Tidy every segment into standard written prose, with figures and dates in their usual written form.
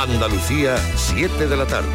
Andalucía, 7 de la tarde.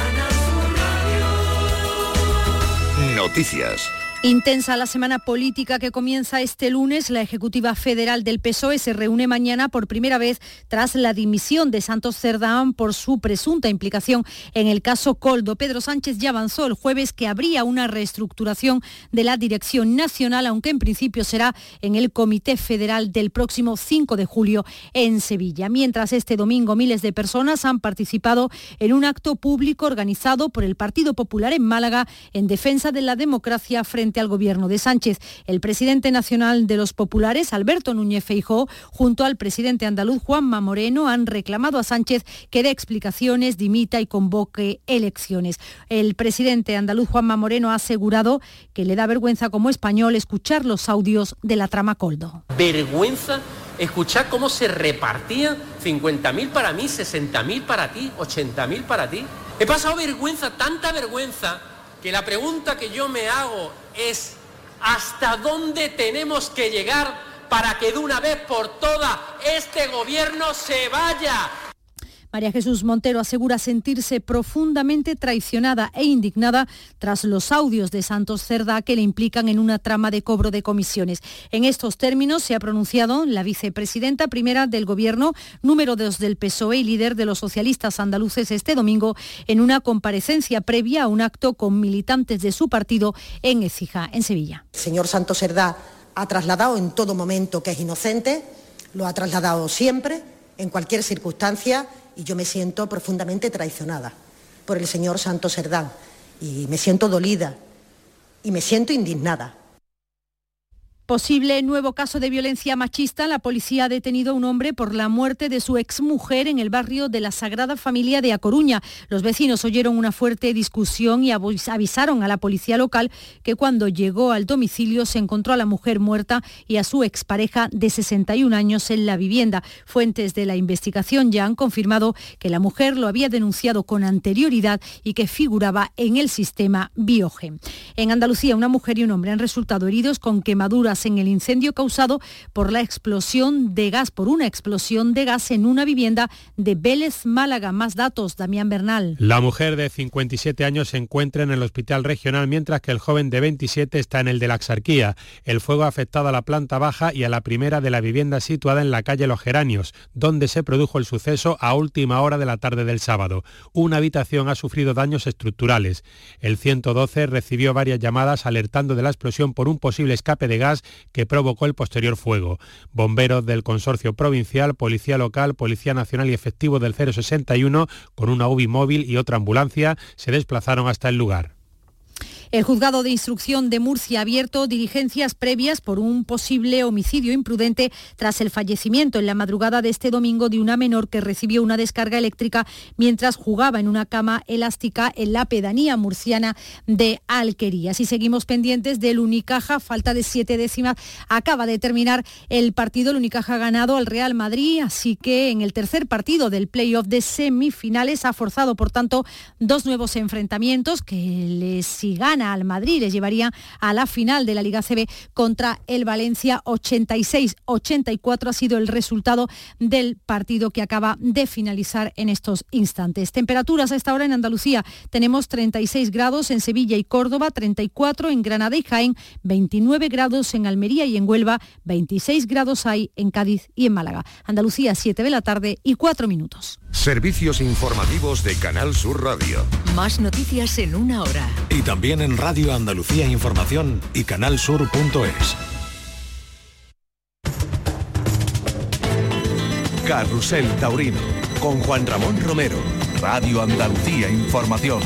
Noticias. Intensa la semana política que comienza este lunes. La Ejecutiva Federal del PSOE se reúne mañana por primera vez tras la dimisión de Santos Cerdán por su presunta implicación en el caso Koldo. Pedro Sánchez ya avanzó el jueves que habría una reestructuración de la dirección nacional, aunque en principio será en el Comité Federal del próximo 5 de julio en Sevilla. Mientras este domingo miles de personas han participado en un acto público organizado por el Partido Popular en Málaga en defensa de la democracia frente al gobierno de Sánchez. El presidente nacional de los populares, Alberto Núñez Feijóo, junto al presidente andaluz Juanma Moreno, han reclamado a Sánchez que dé explicaciones, dimita y convoque elecciones. El presidente andaluz Juanma Moreno ha asegurado que le da vergüenza como español escuchar los audios de la trama Koldo. Vergüenza escuchar cómo se repartían 50.000 para mí, 60.000 para ti, 80.000 para ti. He pasado vergüenza, tanta vergüenza, que la pregunta que yo me hago es ¿hasta dónde tenemos que llegar para que de una vez por todas este gobierno se vaya? María Jesús Montero asegura sentirse profundamente traicionada e indignada tras los audios de Santos Cerdá que le implican en una trama de cobro de comisiones. En estos términos se ha pronunciado la vicepresidenta primera del Gobierno, número 2 del PSOE y líder de los socialistas andaluces este domingo en una comparecencia previa a un acto con militantes de su partido en Écija, en Sevilla. El señor Santos Cerdá ha trasladado en todo momento que es inocente, lo ha trasladado siempre, en cualquier circunstancia, y yo me siento profundamente traicionada por el señor Santos Cerdá y me siento dolida y me siento indignada. Posible nuevo caso de violencia machista. La policía ha detenido a un hombre por la muerte de su exmujer en el barrio de la Sagrada Familia de A Coruña. Los vecinos oyeron una fuerte discusión y avisaron a la policía local que cuando llegó al domicilio se encontró a la mujer muerta y a su expareja de 61 años en la vivienda. Fuentes de la investigación ya han confirmado que la mujer lo había denunciado con anterioridad y que figuraba en el sistema Biogen. En Andalucía, una mujer y un hombre han resultado heridos con quemaduras en el incendio causado por una explosión de gas en una vivienda de Vélez, Málaga. Más datos, Damián Bernal. La mujer de 57 años se encuentra en el hospital regional, mientras que el joven de 27 está en el de la Axarquía. El fuego ha afectado a la planta baja y a la primera de la vivienda situada en la calle Los Geranios, donde se produjo el suceso a última hora de la tarde del sábado. Una habitación ha sufrido daños estructurales. El 112 recibió varias llamadas alertando de la explosión por un posible escape de gas que provocó el posterior fuego. Bomberos del Consorcio Provincial, Policía Local, Policía Nacional y efectivos del 061, con una UBI móvil y otra ambulancia, se desplazaron hasta el lugar. El juzgado de instrucción de Murcia ha abierto diligencias previas por un posible homicidio imprudente tras el fallecimiento en la madrugada de este domingo de una menor que recibió una descarga eléctrica mientras jugaba en una cama elástica en la pedanía murciana de Alquerías. Y seguimos pendientes del Unicaja, falta de 7 décimas, acaba de terminar el partido. El Unicaja ha ganado al Real Madrid, así que en el tercer partido del playoff de semifinales ha forzado, por tanto, 2 nuevos enfrentamientos que si gana al Madrid les llevaría a la final de la Liga ACB contra el Valencia. 86-84 ha sido el resultado del partido que acaba de finalizar en estos instantes. Temperaturas a esta hora en Andalucía: tenemos 36 grados en Sevilla y Córdoba, 34 en Granada y Jaén, 29 grados en Almería y en Huelva, 26 grados hay en Cádiz y en Málaga. Andalucía, 7 de la tarde y 4 minutos. Servicios informativos de Canal Sur Radio. Más noticias en una hora. Y también en Radio Andalucía Información y canalsur.es. Carrusel Taurino con Juan Ramón Romero. Radio Andalucía Información.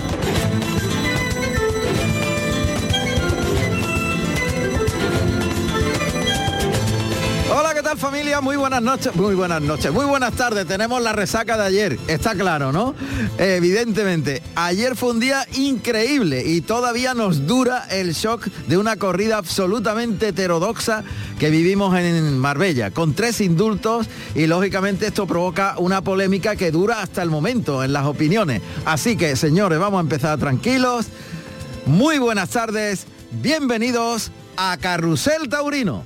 Hola, ¿qué tal, familia? Muy buenas noches, muy buenas tardes. Tenemos la resaca de ayer, está claro, ¿no? Evidentemente, ayer fue un día increíble y todavía nos dura el shock de una corrida absolutamente heterodoxa que vivimos en Marbella, con 3 indultos, y lógicamente esto provoca una polémica que dura hasta el momento en las opiniones. Así que, señores, vamos a empezar tranquilos. Muy buenas tardes, bienvenidos a Carrusel Taurino.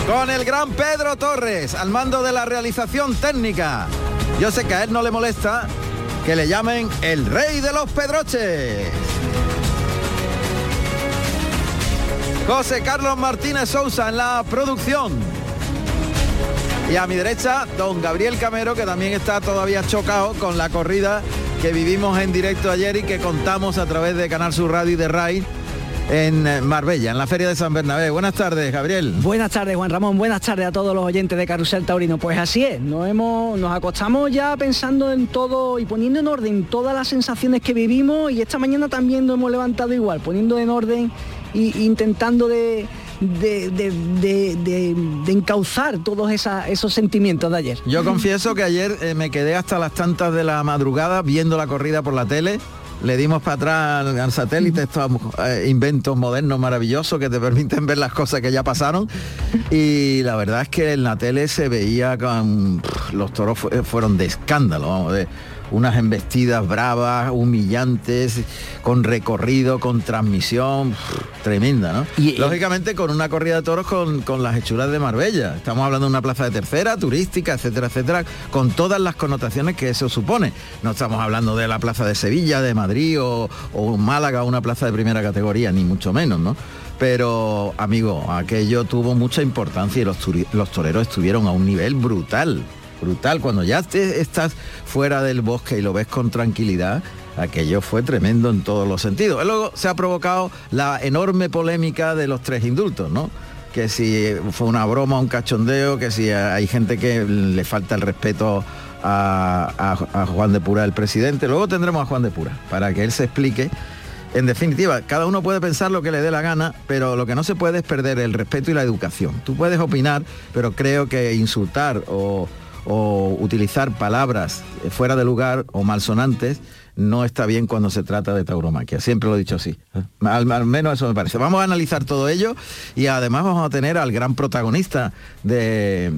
con el gran Pedro Torres al mando de la realización técnica. Yo sé que a él no le molesta que le llamen el rey de los pedroches. José Carlos Martínez Sousa en la producción. Y a mi derecha, don Gabriel Camero, que también está todavía chocado con la corrida que vivimos en directo ayer y que contamos a través de Canal Sur Radio y de RAI en Marbella, en la Feria de San Bernabé. Buenas tardes, Gabriel. Buenas tardes, Juan Ramón. Buenas tardes a todos los oyentes de Carrusel Taurino. Pues así es, nos acostamos ya pensando en todo y poniendo en orden todas las sensaciones que vivimos, y esta mañana también nos hemos levantado igual, poniendo en orden e intentando de encauzar todos esos sentimientos de ayer. Yo confieso que ayer me quedé hasta las tantas de la madrugada viendo la corrida por la tele. Le dimos para atrás al satélite estos inventos modernos maravillosos que te permiten ver las cosas que ya pasaron, y la verdad es que en la tele se veía con los toros fueron de escándalo, vamos, de unas embestidas bravas, humillantes, con recorrido, con transmisión tremenda, ¿no? Y lógicamente con una corrida de toros con las hechuras de Marbella. Estamos hablando de una plaza de tercera, turística, etcétera, etcétera, con todas las connotaciones que eso supone. No estamos hablando de la plaza de Sevilla, de Madrid o Málaga, una plaza de primera categoría, ni mucho menos, ¿no? Pero, amigo, aquello tuvo mucha importancia y los toreros estuvieron a un nivel brutal. Cuando ya estás fuera del bosque y lo ves con tranquilidad, aquello fue tremendo en todos los sentidos. Luego se ha provocado la enorme polémica de los 3 indultos, ¿no? Que si fue una broma, un cachondeo, que si hay gente que le falta el respeto a Juan de Pura, el presidente. Luego tendremos a Juan de Pura para que él se explique. En definitiva, cada uno puede pensar lo que le dé la gana, pero lo que no se puede es perder el respeto y la educación. Tú puedes opinar, pero creo que insultar o utilizar palabras fuera de lugar o malsonantes no está bien cuando se trata de tauromaquia. Siempre lo he dicho así. Al menos eso me parece. Vamos a analizar todo ello y además vamos a tener al gran protagonista de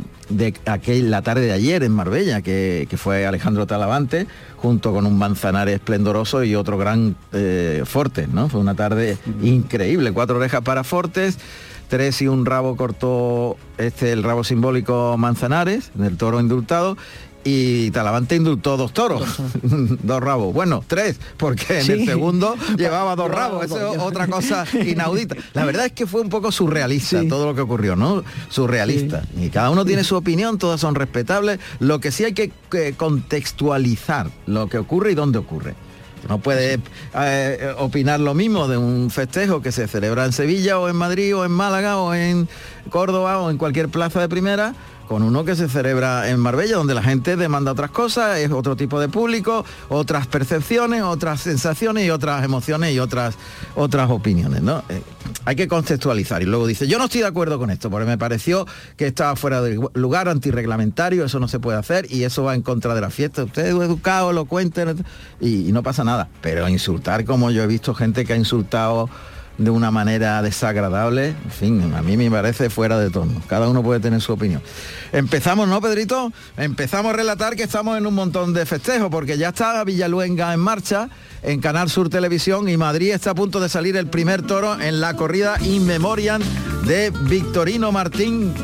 la tarde de ayer en Marbella, que fue Alejandro Talavante, junto con un Manzanares esplendoroso y otro gran Fortes, ¿no? Fue una tarde increíble. 4 orejas para Fortes, 3 y un rabo cortó el rabo simbólico Manzanares, del toro indultado, y Talavante indultó 2 toros, 2 rabos. Bueno, 3, porque en el segundo llevaba 2 rabos. Eso es otra cosa inaudita. La verdad es que fue un poco surrealista todo lo que ocurrió, ¿no? Surrealista. Y cada uno tiene su opinión, todas son respetables. Lo que sí hay que contextualizar lo que ocurre y dónde ocurre. No puede opinar lo mismo de un festejo que se celebra en Sevilla o en Madrid o en Málaga o en Córdoba o en cualquier plaza de primera, con uno que se celebra en Marbella, donde la gente demanda otras cosas, es otro tipo de público, otras percepciones, otras sensaciones y otras emociones y otras opiniones, ¿no? Hay que contextualizar. Y luego dice, yo no estoy de acuerdo con esto, porque me pareció que estaba fuera de lugar, antirreglamentario, eso no se puede hacer y eso va en contra de la fiesta. Usted es educado, elocuente y no pasa nada. Pero insultar, como yo he visto gente que ha insultado de una manera desagradable, en fin, a mí me parece fuera de tono. Cada uno puede tener su opinión. Empezamos, ¿no, Pedrito? Empezamos a relatar que estamos en un montón de festejos, porque ya está Villaluenga en marcha en Canal Sur Televisión y Madrid está a punto de salir el primer toro en la corrida In Memoriam de Victorino Martín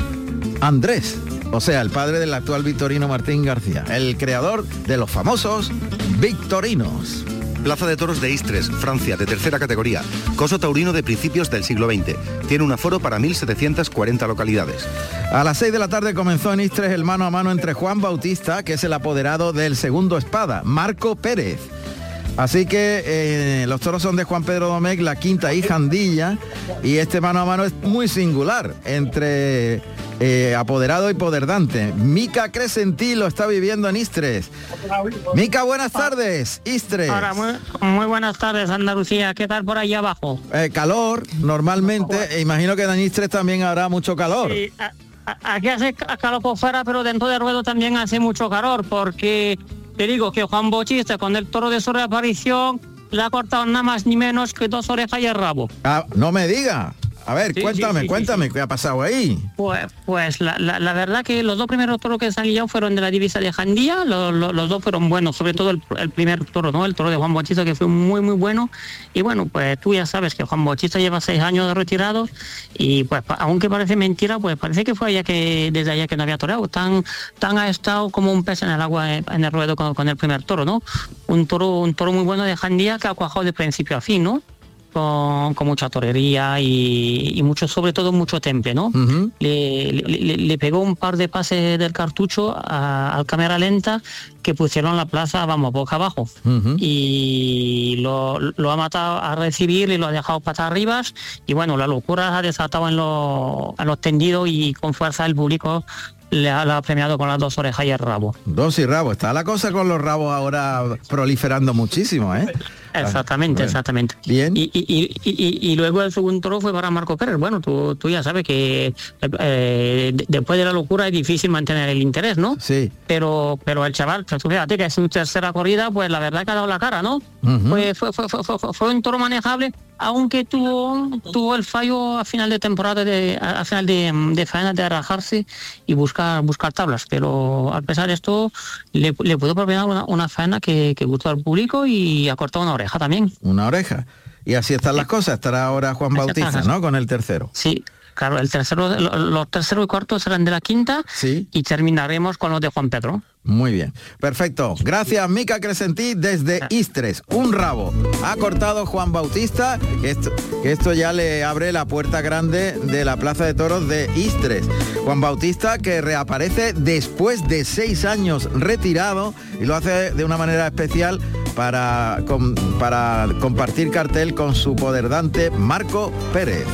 Andrés, o sea, el padre del actual Victorino Martín García, el creador de los famosos Victorinos. Plaza de Toros de Istres, Francia, de tercera categoría. Coso taurino de principios del siglo XX. Tiene un aforo para 1.740 localidades. A las 6 de la tarde comenzó en Istres el mano a mano entre Juan Bautista, que es el apoderado del segundo espada, Marco Pérez. Así que los toros son de Juan Pedro Domecq, la quinta y Jandilla, y este mano a mano es muy singular entre apoderado y poderdante. Mica Crescentí lo está viviendo en Istres. Mica, buenas tardes, Istres. Ahora, muy buenas tardes, Andalucía. ¿Qué tal por ahí abajo? Calor, normalmente. Imagino que en Istres también habrá mucho calor. Sí, aquí hace calor por fuera, pero dentro del ruedo también hace mucho calor, porque te digo que Juan Bautista, con el toro de su reaparición, le ha cortado nada más ni menos que 2 orejas y el rabo. No me diga. A ver, cuéntame, ¿qué ha pasado ahí? Pues la verdad que los dos primeros toros que se han guiado fueron de la divisa de Jandía, los dos fueron buenos, sobre todo el primer toro, ¿no? El toro de Juan Bautista, que fue muy muy bueno. Y bueno, pues tú ya sabes que Juan Bautista lleva 6 años de retirado y pues aunque parece mentira, pues parece que fue desde allá que no había toreado. Tan ha estado como un pez en el agua en el ruedo con el primer toro, ¿no? Un toro muy bueno de Jandía que ha cuajado de principio a fin, ¿no? Con mucha torería y mucho, sobre todo mucho temple, ¿no? Uh-huh. Le pegó un par de pases del cartucho al cámara lenta que pusieron la plaza, boca abajo. Uh-huh. Y lo ha matado a recibir y lo ha dejado patas arriba. Y bueno, la locura ha desatado en los tendidos y con fuerza el público le ha premiado con las 2 orejas y el rabo. 2 y rabo. Está la cosa con los rabos ahora proliferando muchísimo, ¿eh? Exactamente, bueno. Exactamente. Bien. Y luego el segundo toro fue para Marco Pérez. Bueno, tú ya sabes que después de la locura es difícil mantener el interés, ¿no? Sí. Pero el chaval, tú fíjate que es su tercera corrida, pues la verdad que ha dado la cara, ¿no? Uh-huh. Fue un toro manejable, aunque tuvo el fallo a final de temporada, a final de faena, de arajarse y buscar tablas. Pero a pesar de esto, le pudo propinar una faena que gustó al público y ha cortado una oreja también. Una oreja. Y así están las cosas. Estará ahora Juan Bautista, ¿no? Con el tercero. Sí, claro, los terceros y cuartos serán de la quinta. Sí. Y terminaremos con los de Juan Pedro. Muy bien, perfecto. Gracias, Mica Crescentí, desde Istres. Un rabo ha cortado Juan Bautista, que esto ya le abre la puerta grande de la Plaza de Toros de Istres. Juan Bautista, que reaparece después de 6 años retirado y lo hace de una manera especial para compartir cartel con su poderdante Marco Pérez.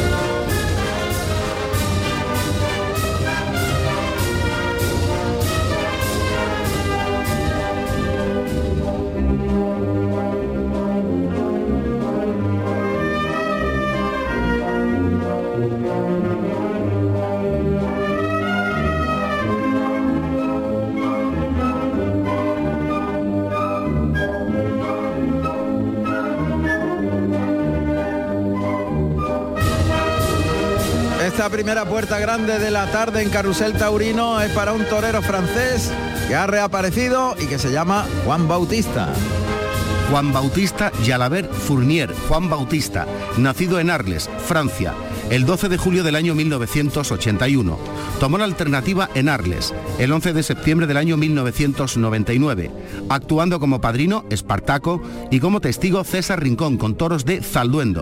Esta primera puerta grande de la tarde en Carrusel Taurino es para un torero francés que ha reaparecido y que se llama Juan Bautista. Juan Bautista Jalabert Fournier, Juan Bautista, nacido en Arles, Francia, el 12 de julio del año 1981. Tomó la alternativa en Arles, el 11 de septiembre del año 1999, actuando como padrino Espartaco y como testigo César Rincón con toros de Zalduendo.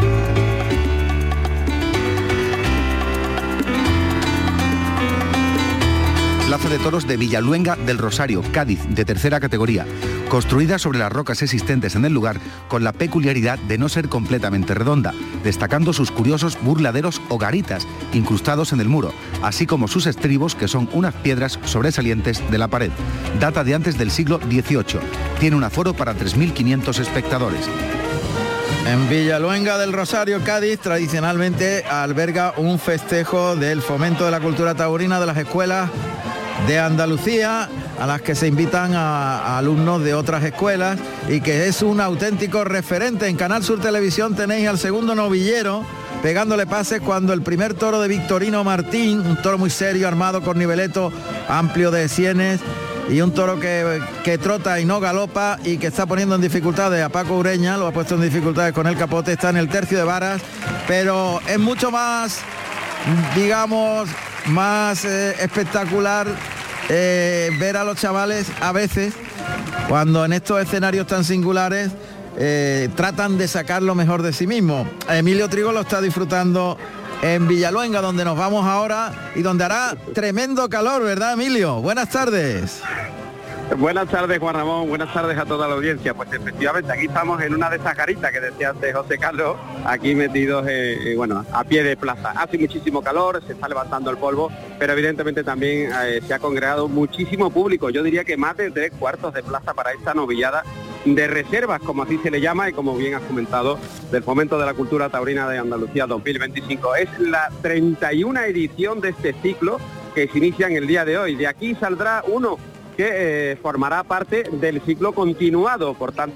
Plaza de Toros de Villaluenga del Rosario, Cádiz, de tercera categoría, construida sobre las rocas existentes en el lugar con la peculiaridad de no ser completamente redonda, destacando sus curiosos burladeros o garitas incrustados en el muro, así como sus estribos, que son unas piedras sobresalientes de la pared. Data de antes del siglo XVIII. Tiene un aforo para 3.500 espectadores. En Villaluenga del Rosario, Cádiz, tradicionalmente alberga un festejo del fomento de la cultura taurina de las escuelas de Andalucía, a las que se invitan a alumnos de otras escuelas, y que es un auténtico referente. En Canal Sur Televisión tenéis al segundo novillero pegándole pases cuando el primer toro de Victorino Martín, un toro muy serio, armado con niveleto amplio de sienes, y un toro que trota y no galopa y que está poniendo en dificultades a Paco Ureña, lo ha puesto en dificultades con el capote, está en el tercio de varas, pero es mucho más, digamos, más espectacular ver a los chavales a veces, cuando en estos escenarios tan singulares tratan de sacar lo mejor de sí mismo. Emilio Trigo lo está disfrutando en Villaluenga, donde nos vamos ahora y donde hará tremendo calor, ¿verdad, Emilio? Buenas tardes. Buenas tardes, Juan Ramón, buenas tardes a toda la audiencia. Pues efectivamente, aquí estamos en una de esas caritas que decía antes José Carlos, aquí metidos a pie de plaza. Hace muchísimo calor, se está levantando el polvo, pero evidentemente también se ha congregado muchísimo público. Yo diría que más de 3/4 de plaza para esta novillada de reservas, como así se le llama, y como bien has comentado, del Fomento de la Cultura Taurina de Andalucía 2025. Es la 31 edición de este ciclo que se inicia en el día de hoy. De aquí saldrá uno que formará parte del ciclo continuado, por tanto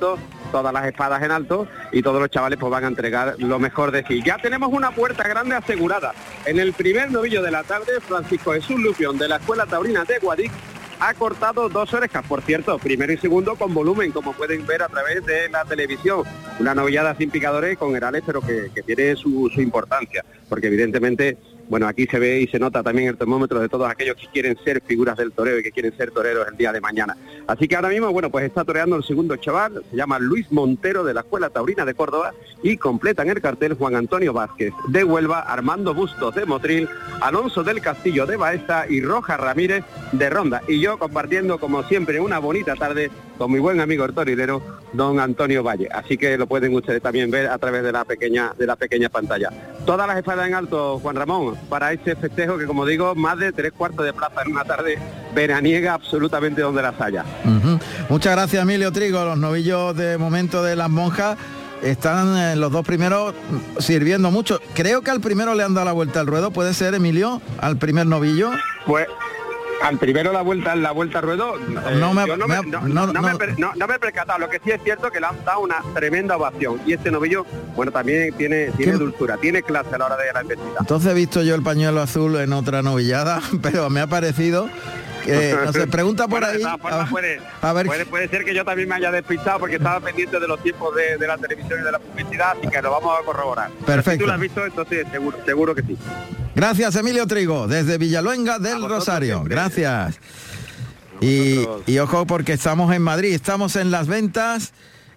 todas las espadas en alto y todos los chavales pues van a entregar lo mejor de sí. Ya tenemos una puerta grande asegurada. En el primer novillo de la tarde, Francisco Jesús Lupión de la Escuela Taurina de Guadix ha cortado 2 orejas, por cierto, primero y segundo con volumen, como pueden ver a través de la televisión. Una novillada sin picadores con herales, pero que tiene su importancia, porque evidentemente, bueno, aquí se ve y se nota también el termómetro de todos aquellos que quieren ser figuras del toreo y que quieren ser toreros el día de mañana. Así que ahora mismo, bueno, pues está toreando el segundo chaval, se llama Luis Montero de la Escuela Taurina de Córdoba y completan el cartel Juan Antonio Vázquez de Huelva, Armando Bustos de Motril, Alonso del Castillo de Baeza y Rojas Ramírez de Ronda. Y yo compartiendo, como siempre, una bonita tarde con mi buen amigo el torilero, don Antonio Valle. Así que lo pueden ustedes también ver a través de la pequeña pantalla. Todas las espadas en alto, Juan Ramón, para este festejo que, como digo, más de 3/4 de plaza en una tarde veraniega absolutamente donde las haya. Muchas gracias, Emilio Trigo. Los novillos de momento de las monjas están los 2 primeros sirviendo mucho. Creo que al primero le han dado la vuelta al ruedo. ¿Puede ser, Emilio, al primer novillo? Pues al primero la vuelta al ruedo, no me he percatado. Lo que sí es cierto que le han dado una tremenda ovación, y este novillo, bueno, también tiene dulzura, tiene clase a la hora de la embestida. Entonces he visto yo el pañuelo azul en otra novillada, pero me ha parecido no se pregunta por ahí. Puede ser que yo también me haya despistado porque estaba pendiente de los tiempos de la televisión y de la publicidad, así que lo vamos a corroborar. Perfecto. Si tú lo has visto, entonces seguro que sí. Gracias, Emilio Trigo, desde Villaluenga del Rosario. Siempre. Gracias. Y ojo, porque estamos en Madrid, estamos en las ventas.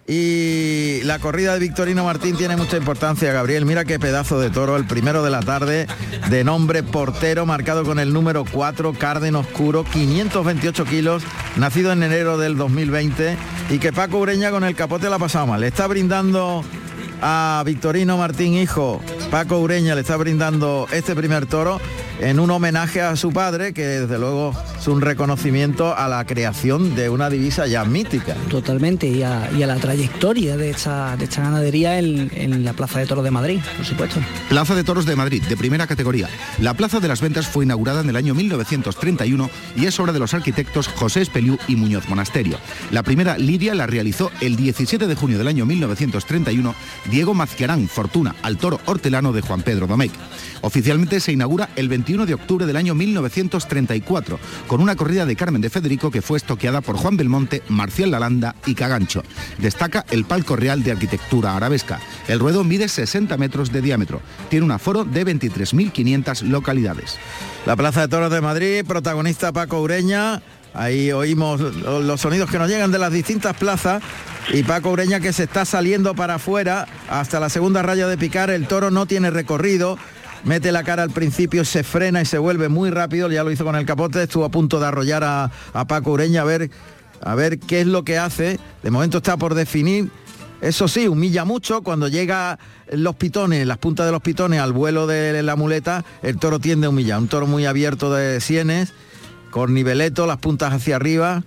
Y la corrida de Victorino Martín tiene mucha importancia, Gabriel. Mira qué pedazo de toro, el primero de la tarde, de nombre Portero, marcado con el número 4, Carden Oscuro, 528 kilos, nacido en enero del 2020, y que Paco Ureña con el capote la ha pasado mal. Le está brindando a Victorino Martín, hijo, Paco Ureña, le está brindando este primer toro en un homenaje a su padre, que desde luego es un reconocimiento a la creación de una divisa ya mítica. Totalmente, y a la trayectoria de esta ganadería en la Plaza de Toros de Madrid, por supuesto. Plaza de Toros de Madrid, de primera categoría. La Plaza de las Ventas fue inaugurada en el año 1931 y es obra de los arquitectos José Espeliú y Muñoz Monasterio. La primera lidia la realizó el 17 de junio del año 1931 Diego Mazquiarán Fortuna, al toro hortelano de Juan Pedro Domecq. Oficialmente se inaugura el 21 de octubre del año 1934, con una corrida de Carmen de Federico que fue estoqueada por Juan Belmonte, Marcial Lalanda y Cagancho. Destaca el palco real de arquitectura arabesca. El ruedo mide 60 metros de diámetro. Tiene un aforo de 23.500 localidades. La Plaza de Toros de Madrid, protagonista Paco Ureña. Ahí oímos los sonidos que nos llegan de las distintas plazas, y Paco Ureña que se está saliendo para afuera hasta la segunda raya de picar. El toro no tiene recorrido, mete la cara al principio, se frena y se vuelve muy rápido. Ya lo hizo con el capote, estuvo a punto de arrollar a Paco Ureña, a ver qué es lo que hace. De momento está por definir. Eso sí, humilla mucho cuando llega los pitones, las puntas de los pitones al vuelo de la muleta. El toro tiende a humillar, un toro muy abierto de sienes, con niveleto, las puntas hacia arriba.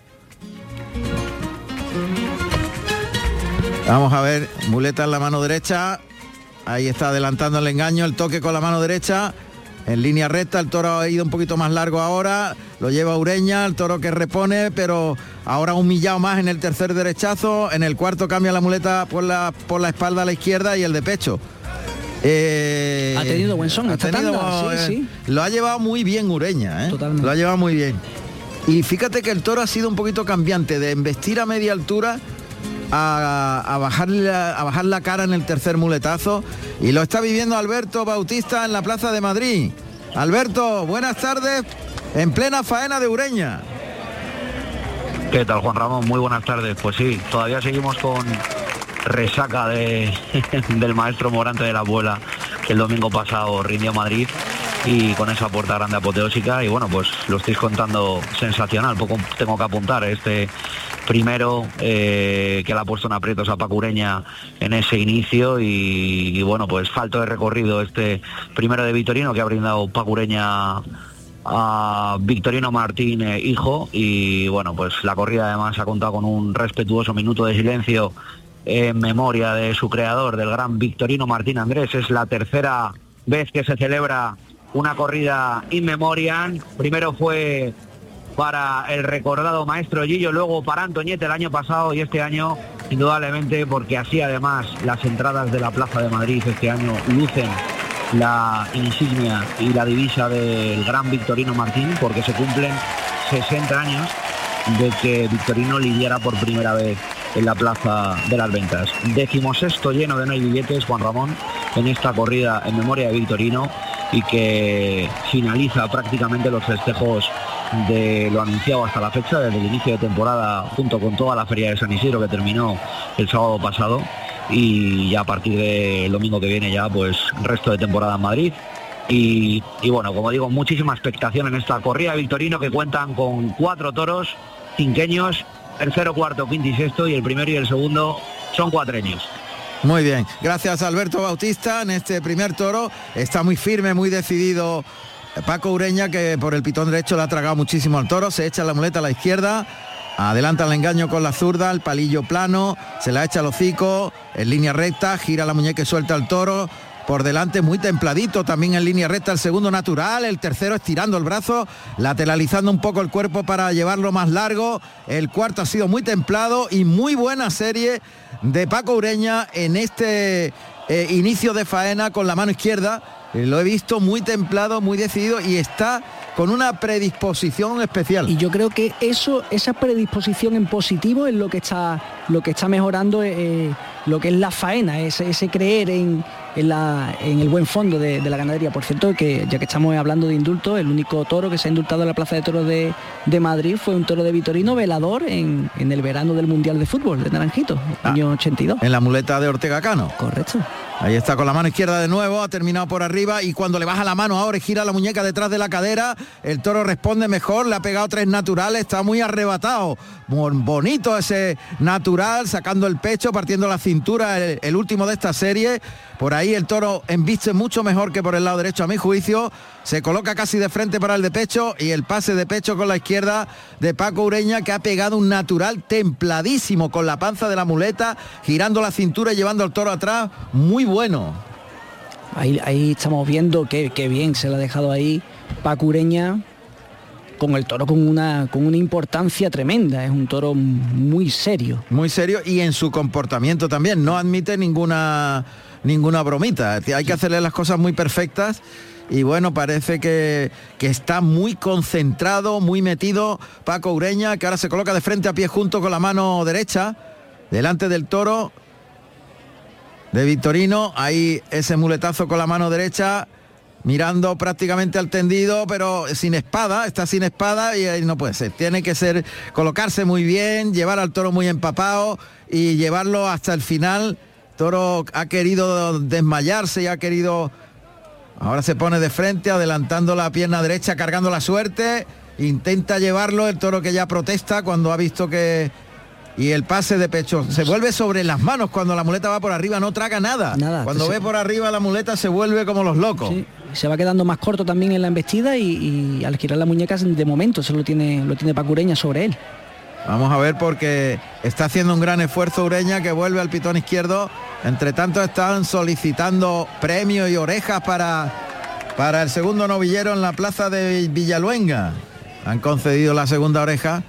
Vamos a ver, muleta en la mano derecha. Ahí está adelantando el engaño, el toque con la mano derecha. En línea recta, el toro ha ido un poquito más largo ahora. Lo lleva Ureña, el toro que repone, pero ahora humillado más en el tercer derechazo. En el cuarto cambia la muleta por la espalda a la izquierda y el de pecho. Ha tenido buen son, sí. Lo ha llevado muy bien Ureña, Totalmente. Lo ha llevado muy bien. Y fíjate que el toro ha sido un poquito cambiante, de embestir a media altura a bajar la cara en el tercer muletazo, y lo está viviendo Alberto Bautista en la Plaza de Madrid. Alberto, buenas tardes, en plena faena de Ureña. ¿Qué tal, Juan Ramón? Muy buenas tardes. Pues sí, todavía seguimos con resaca del maestro Morante de la Abuela, que el domingo pasado rindió Madrid, y con esa puerta grande apoteósica, y bueno, pues lo estáis contando sensacional. Poco tengo que apuntar, este primero que le ha puesto en aprietos a Paco Ureña en ese inicio, y bueno, pues falto de recorrido este primero de Victorino que ha brindado Paco Ureña a Victorino Martín, hijo, y bueno, pues la corrida además ha contado con un respetuoso minuto de silencio en memoria de su creador, del gran Victorino Martín Andrés. Es la tercera vez que se celebra una corrida in memoriam. Primero fue para el recordado maestro Gillo, luego para Antoñete el año pasado, y este año indudablemente, porque así además las entradas de la Plaza de Madrid este año lucen la insignia y la divisa del gran Victorino Martín, porque se cumplen 60 años de que Victorino lidiara por primera vez en la Plaza de las Ventas. 16º lleno de no hay billetes, Juan Ramón, en esta corrida en memoria de Victorino, y que finaliza prácticamente los festejos de lo anunciado hasta la fecha, desde el inicio de temporada, junto con toda la feria de San Isidro que terminó el sábado pasado, y ya a partir del domingo que viene ya pues resto de temporada en Madrid. Y bueno, como digo, muchísima expectación en esta corrida de Victorino, que cuentan con 4 toros cinqueños, tercero, cuarto, quinto y sexto, y el primero y el segundo son cuatreños. Muy bien, gracias Alberto Bautista. En este primer toro está muy firme, muy decidido Paco Ureña, que por el pitón derecho le ha tragado muchísimo al toro. Se echa la muleta a la izquierda, adelanta el engaño con la zurda, el palillo plano, se la echa al hocico, en línea recta, gira la muñeca y suelta al toro. Por delante muy templadito, también en línea recta el segundo natural, el tercero estirando el brazo, lateralizando un poco el cuerpo para llevarlo más largo. El cuarto ha sido muy templado y muy buena serie de Paco Ureña en este inicio de faena con la mano izquierda. Lo he visto muy templado, muy decidido, y está con una predisposición especial. Y yo creo que esa predisposición en positivo es lo que está mejorando lo que es la faena, ese creer en el buen fondo de la ganadería. Por cierto, que ya que estamos hablando de indulto, el único toro que se ha indultado en la Plaza de Toros de Madrid fue un toro de Victorino velador en el verano del Mundial de Fútbol de Naranjito, año 82. En la muleta de Ortega Cano. Correcto. Ahí está con la mano izquierda de nuevo, ha terminado por arriba, y cuando le baja la mano ahora y gira la muñeca detrás de la cadera, el toro responde mejor, le ha pegado 3 naturales, está muy arrebatado, muy bonito ese natural, sacando el pecho, partiendo la cintura, el último de esta serie. Por ahí el toro embiste mucho mejor que por el lado derecho, a mi juicio. Se coloca casi de frente para el de pecho, y el pase de pecho con la izquierda de Paco Ureña, que ha pegado un natural templadísimo con la panza de la muleta, girando la cintura y llevando al toro atrás. Muy bueno. Ahí estamos viendo que bien se le ha dejado ahí Paco Ureña, con el toro con una importancia tremenda. Es un toro muy serio. Muy serio, y en su comportamiento también. No admite ninguna bromita. Hay que hacerle las cosas muy perfectas. Y bueno, parece que está muy concentrado, muy metido Paco Ureña, que ahora se coloca de frente a pie junto con la mano derecha, delante del toro de Victorino. Ahí ese muletazo con la mano derecha, mirando prácticamente al tendido, pero sin espada, está sin espada, y ahí no puede ser. Tiene que ser colocarse muy bien, llevar al toro muy empapado y llevarlo hasta el final. Toro ha querido desmayarse y ha querido... Ahora se pone de frente, adelantando la pierna derecha, cargando la suerte, intenta llevarlo, el toro que ya protesta cuando ha visto que... Y el pase de pecho se vuelve sobre las manos cuando la muleta va por arriba, no traga nada. Cuando ve por arriba la muleta se vuelve como los locos. Sí, se va quedando más corto también en la embestida, y al girar la muñeca de momento se lo tiene Paco Ureña sobre él. Vamos a ver, porque está haciendo un gran esfuerzo Ureña, que vuelve al pitón izquierdo. Entre tanto están solicitando premios y orejas para el segundo novillero en la plaza de Villaluenga. Han concedido la segunda oreja.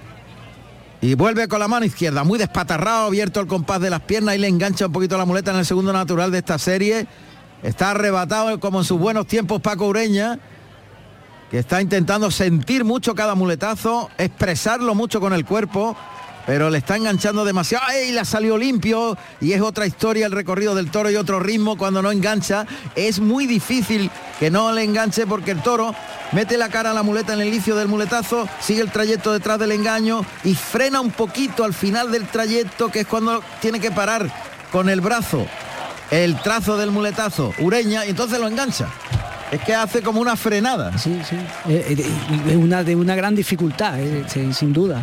Y vuelve con la mano izquierda, muy despatarrado, abierto el compás de las piernas, y le engancha un poquito la muleta en el segundo natural de esta serie. Está arrebatado como en sus buenos tiempos Paco Ureña, que está intentando sentir mucho cada muletazo, expresarlo mucho con el cuerpo, pero le está enganchando demasiado. ¡Ey! Le ha salido limpio, y es otra historia el recorrido del toro y otro ritmo cuando no engancha. Es muy difícil que no le enganche, porque el toro mete la cara a la muleta en el inicio del muletazo, sigue el trayecto detrás del engaño y frena un poquito al final del trayecto, que es cuando tiene que parar con el brazo el trazo del muletazo Ureña, y entonces lo engancha. Es que hace como una frenada. Sí. Es de una gran dificultad, sin duda.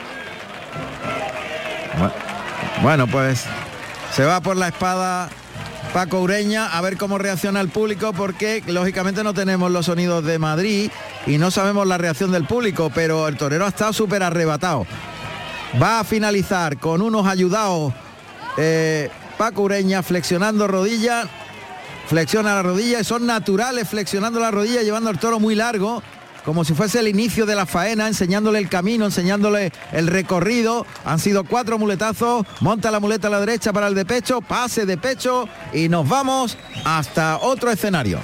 Bueno, pues se va por la espada Paco Ureña, a ver cómo reacciona el público, porque lógicamente no tenemos los sonidos de Madrid y no sabemos la reacción del público, pero el torero ha estado súper arrebatado. Va a finalizar con unos ayudados Paco Ureña, flexionando rodilla, flexiona la rodilla, y son naturales flexionando la rodilla, llevando al toro muy largo. como si fuese el inicio de la faena, enseñándole el camino, enseñándole el recorrido. Han sido 4 muletazos, monta la muleta a la derecha para el de pecho, pase de pecho y nos vamos hasta otro escenario.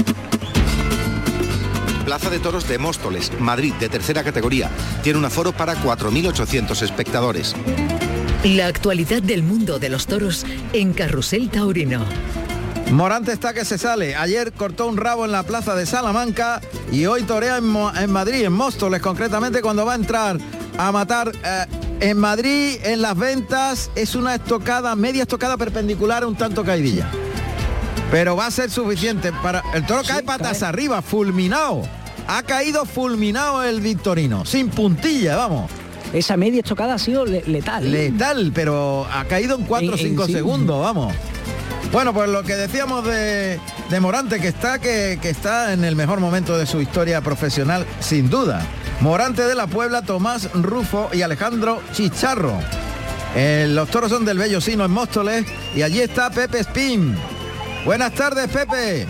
Plaza de Toros de Móstoles, Madrid, de tercera categoría. Tiene un aforo para 4.800 espectadores. La actualidad del mundo de los toros en Carrusel Taurino. Morante está que se sale. Ayer cortó un rabo en la plaza de Salamanca y hoy torea en Madrid, en Móstoles concretamente, cuando va a entrar a matar en Madrid. En las ventas es una estocada, media estocada perpendicular, un tanto caidilla. Pero va a ser suficiente para... El toro cae patas arriba, fulminado. Ha caído fulminado el victorino, sin puntilla, vamos. Esa media estocada ha sido letal. Letal, pero ha caído en 4 o 5 segundos, vamos. Bueno, pues lo que decíamos de Morante, que está en el mejor momento de su historia profesional, sin duda. Morante de la Puebla, Tomás Rufo y Alejandro Chicharro. Los toros son del Bellosino en Móstoles y allí está Pepe Espín. Buenas tardes, Pepe.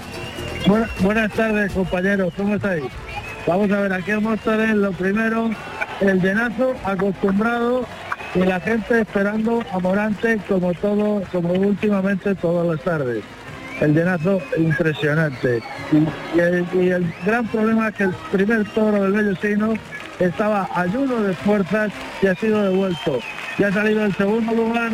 Buenas tardes, compañeros, ¿cómo estáis? Vamos a ver, aquí en Móstoles, lo primero, el llenazo acostumbrado y la gente esperando a Morante como últimamente todas las tardes. El llenazo impresionante. Y el gran problema es que el primer toro del Bellosino estaba ayuno de fuerzas y ha sido devuelto. Ya ha salido el segundo lugar,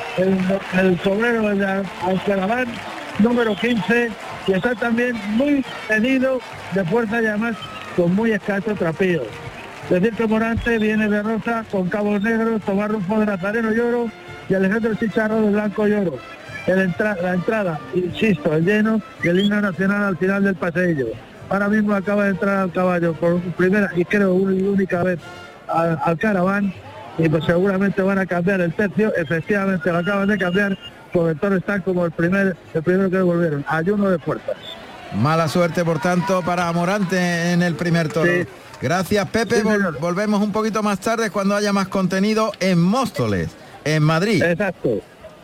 el sobrero de Alcaraván, número 15, y está también muy tenido de fuerza y además con muy escaso trapío. Decir que Morante viene de rosa con cabos negros, Tomás Rufo de Nazareno y oro y Alejandro Chicharro de blanco y oro. La entrada, insisto, el lleno y el himno nacional al final del paseillo. Ahora mismo acaba de entrar al caballo por primera y creo única vez al Caraván, y pues seguramente van a cambiar el tercio. Efectivamente lo acaban de cambiar, porque el toro está como el primero que devolvieron, ayuno de fuerzas. Mala suerte, por tanto, para Morante en el primer toro. Sí. Gracias, Pepe. Sí, volvemos un poquito más tarde cuando haya más contenido en Móstoles, en Madrid. Exacto.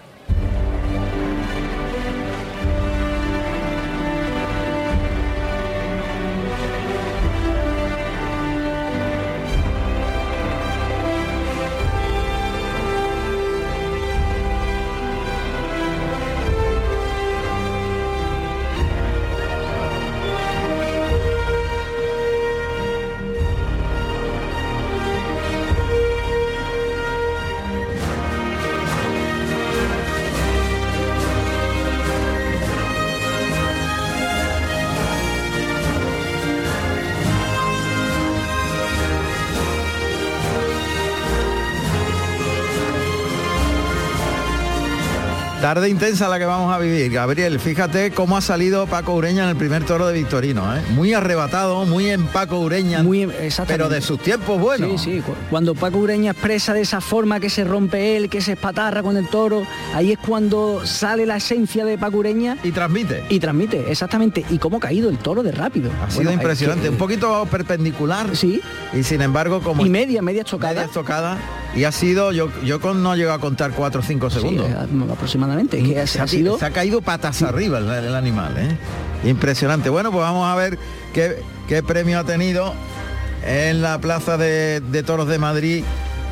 Tarde intensa la que vamos a vivir, Gabriel. Fíjate cómo ha salido Paco Ureña en el primer toro de Victorino, ¿eh? Muy arrebatado, muy en Paco Ureña, pero de sus tiempos buenos. Sí, cuando Paco Ureña expresa de esa forma, que se rompe él, que se espatarra con el toro, ahí es cuando sale la esencia de Paco Ureña. Y transmite, exactamente. Y cómo ha caído el toro de rápido. Ha sido impresionante, un poquito perpendicular. Sí. Y sin embargo, como... Y media estocada. Media estocada. Y ha sido, yo no llego a contar 4 o 5 segundos. Sí, aproximadamente. Que se ha caído patas arriba el animal, ¿eh? Impresionante. Bueno, pues vamos a ver qué premio ha tenido en la Plaza de Toros de Madrid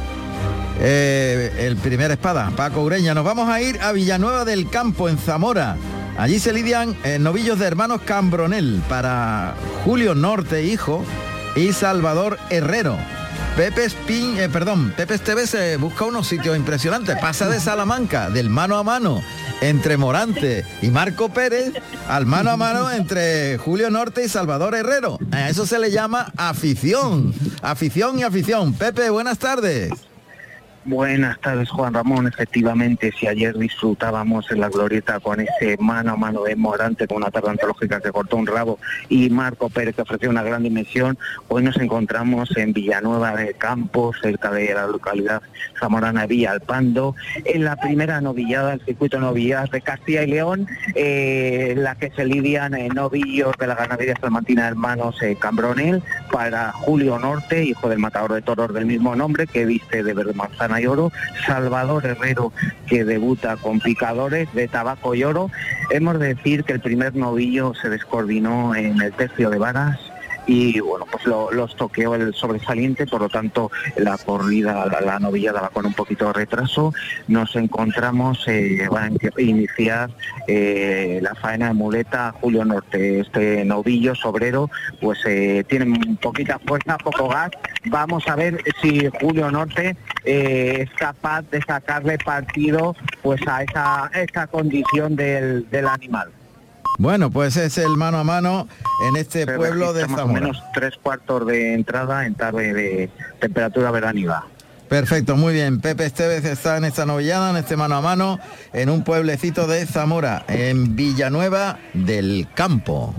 el primer espada, Paco Ureña. Nos vamos a ir a Villanueva del Campo, en Zamora. Allí se lidian novillos de hermanos Cambronel para Julio Norte, hijo, y Salvador Herrero. Pepe Esteves busca unos sitios impresionantes. Pasa de Salamanca, del mano a mano entre Morante y Marco Pérez, al mano a mano entre Julio Norte y Salvador Herrero. A eso se le llama afición. Afición y afición. Pepe, buenas tardes. Buenas tardes, Juan Ramón. Efectivamente, si ayer disfrutábamos en la glorieta con ese mano a mano de Morante con una tarde antológica que cortó un rabo y Marco Pérez que ofreció una gran dimensión, hoy nos encontramos en Villanueva del Campo, cerca de la localidad zamorana de Villalpando, en la primera novillada del circuito de novilladas de Castilla y León, la que se lidian novillos de la ganadería salmantina hermanos Cambronel para Julio Norte, hijo del matador de toros del mismo nombre, que viste de verde manzana y oro, Salvador Herrero, que debuta con picadores de tabaco y oro. Hemos de decir que el primer novillo se descoordinó en el tercio de varas y bueno, pues los toqueó el sobresaliente, por lo tanto la corrida, la novillada va con un poquito de retraso. Nos encontramos, va a iniciar la faena de muleta Julio Norte. Este novillo sobrero pues tiene poquita fuerza, poco gas. Vamos a ver si Julio Norte es capaz de sacarle partido pues a esa condición del animal. Bueno, pues es el mano a mano en este pueblo de Zamora. Más o menos 3/4 de entrada en tarde de temperatura veraniega. Perfecto, muy bien. Pepe Estévez está en esta novillada, en este mano a mano, en un pueblecito de Zamora, en Villanueva del Campo.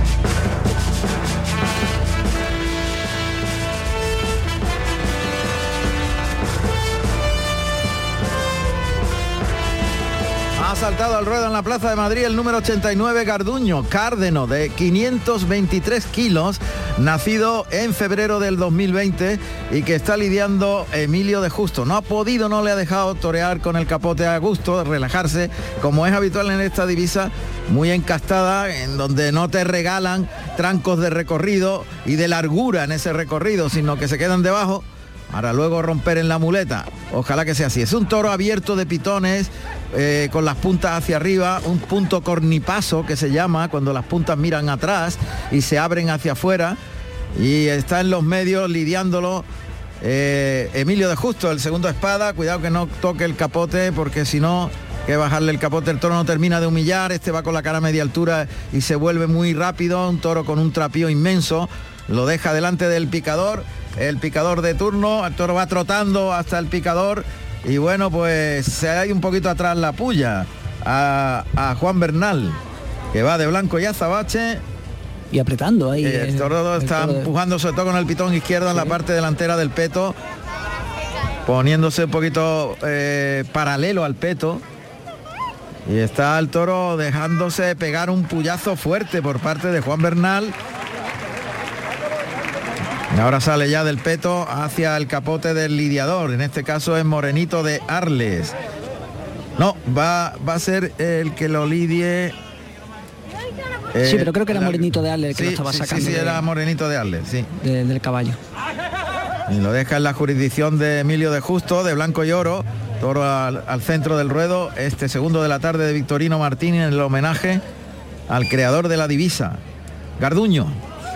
Ha saltado al ruedo en la Plaza de Madrid el número 89 Garduño, cárdeno de 523 kilos, nacido en febrero del 2020 y que está lidiando Emilio de Justo. No le ha dejado torear con el capote a gusto, relajarse, como es habitual en esta divisa, muy encastada, en donde no te regalan trancos de recorrido y de largura en ese recorrido, sino que se quedan debajo para luego romper en la muleta. Ojalá que sea así. Es un toro abierto de pitones, con las puntas hacia arriba, un punto cornipaso que se llama, cuando las puntas miran atrás y se abren hacia afuera, y está en los medios lidiándolo Emilio de Justo, el segundo espada. Cuidado que no toque el capote, porque si no, que bajarle el capote, el toro no termina de humillar. Este va con la cara a media altura y se vuelve muy rápido, un toro con un trapío inmenso, lo deja delante del picador, el picador de turno, el toro va trotando hasta el picador, y bueno, pues se hay un poquito atrás la puya a Juan Bernal, que va de blanco y azabache y apretando ahí. El toro está empujando sobre todo con el pitón izquierdo en la parte delantera del peto, poniéndose un poquito paralelo al peto, y está el toro dejándose pegar un puyazo fuerte por parte de Juan Bernal. Y ahora sale ya del peto hacia el capote del lidiador, en este caso es Morenito de Arles. No, va a ser el que lo lidie. Sí, pero creo que era Morenito de Arles el que lo estaba sacando. Sí, era Morenito de Arles, sí. Del caballo. Y lo deja en la jurisdicción de Emilio de Justo, de blanco y oro. Toro al centro del ruedo, este segundo de la tarde de Victorino Martín, en el homenaje al creador de la divisa, Garduño.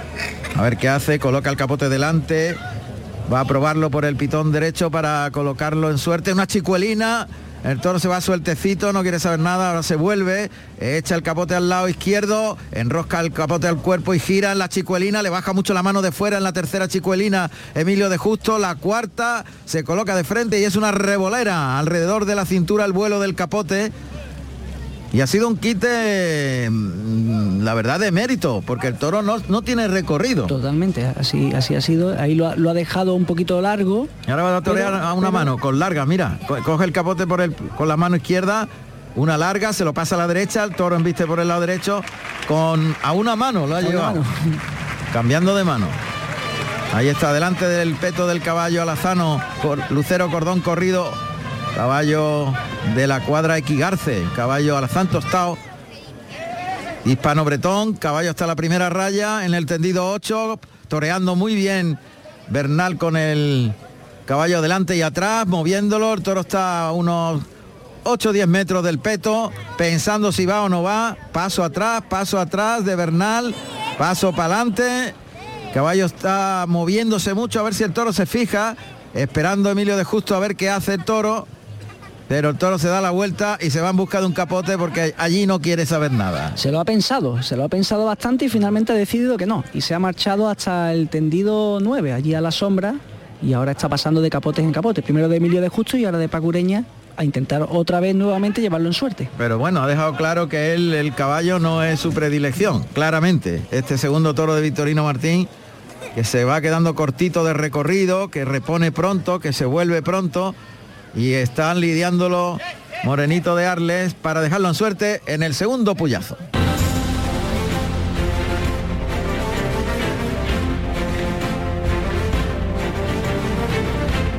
A ver qué hace, coloca el capote delante, va a probarlo por el pitón derecho para colocarlo en suerte, una chicuelina, el toro se va sueltecito, no quiere saber nada, ahora se vuelve, echa el capote al lado izquierdo, enrosca el capote al cuerpo y gira en la chicuelina, le baja mucho la mano de fuera en la tercera chicuelina Emilio de Justo, la cuarta se coloca de frente y es una revolera alrededor de la cintura, el vuelo del capote. Y ha sido un quite, la verdad, de mérito, porque el toro no tiene recorrido. Totalmente, así ha sido. Ahí lo ha dejado un poquito largo. Y ahora va a torear a una mano, con larga, mira. Coge el capote con la mano izquierda, una larga, se lo pasa a la derecha, el toro embiste por el lado derecho, a una mano lo ha llevado. Cambiando de mano. Ahí está, delante del peto del caballo alazano, lucero cordón corrido, caballo de la cuadra Equigarce, caballo alazán tostado, hispano bretón, caballo hasta la primera raya, en el tendido 8, toreando muy bien Bernal con el caballo delante y atrás, moviéndolo, el toro está a unos 8 o 10 metros del peto, pensando si va o no va, paso atrás de Bernal, paso para adelante, caballo está moviéndose mucho, a ver si el toro se fija, esperando Emilio de Justo a ver qué hace el toro. Pero el toro se da la vuelta y se va en busca de un capote porque allí no quiere saber nada. Se lo ha pensado bastante y finalmente ha decidido que no. Y se ha marchado hasta el tendido 9, allí a la sombra, y ahora está pasando de capotes en capotes. Primero de Emilio de Justo y ahora de Paco Ureña, a intentar otra vez nuevamente llevarlo en suerte. Pero bueno, ha dejado claro que el caballo no es su predilección, claramente. Este segundo toro de Victorino Martín, que se va quedando cortito de recorrido, que repone pronto, que se vuelve pronto. Y están lidiándolo Morenito de Arles para dejarlo en suerte en el segundo puyazo.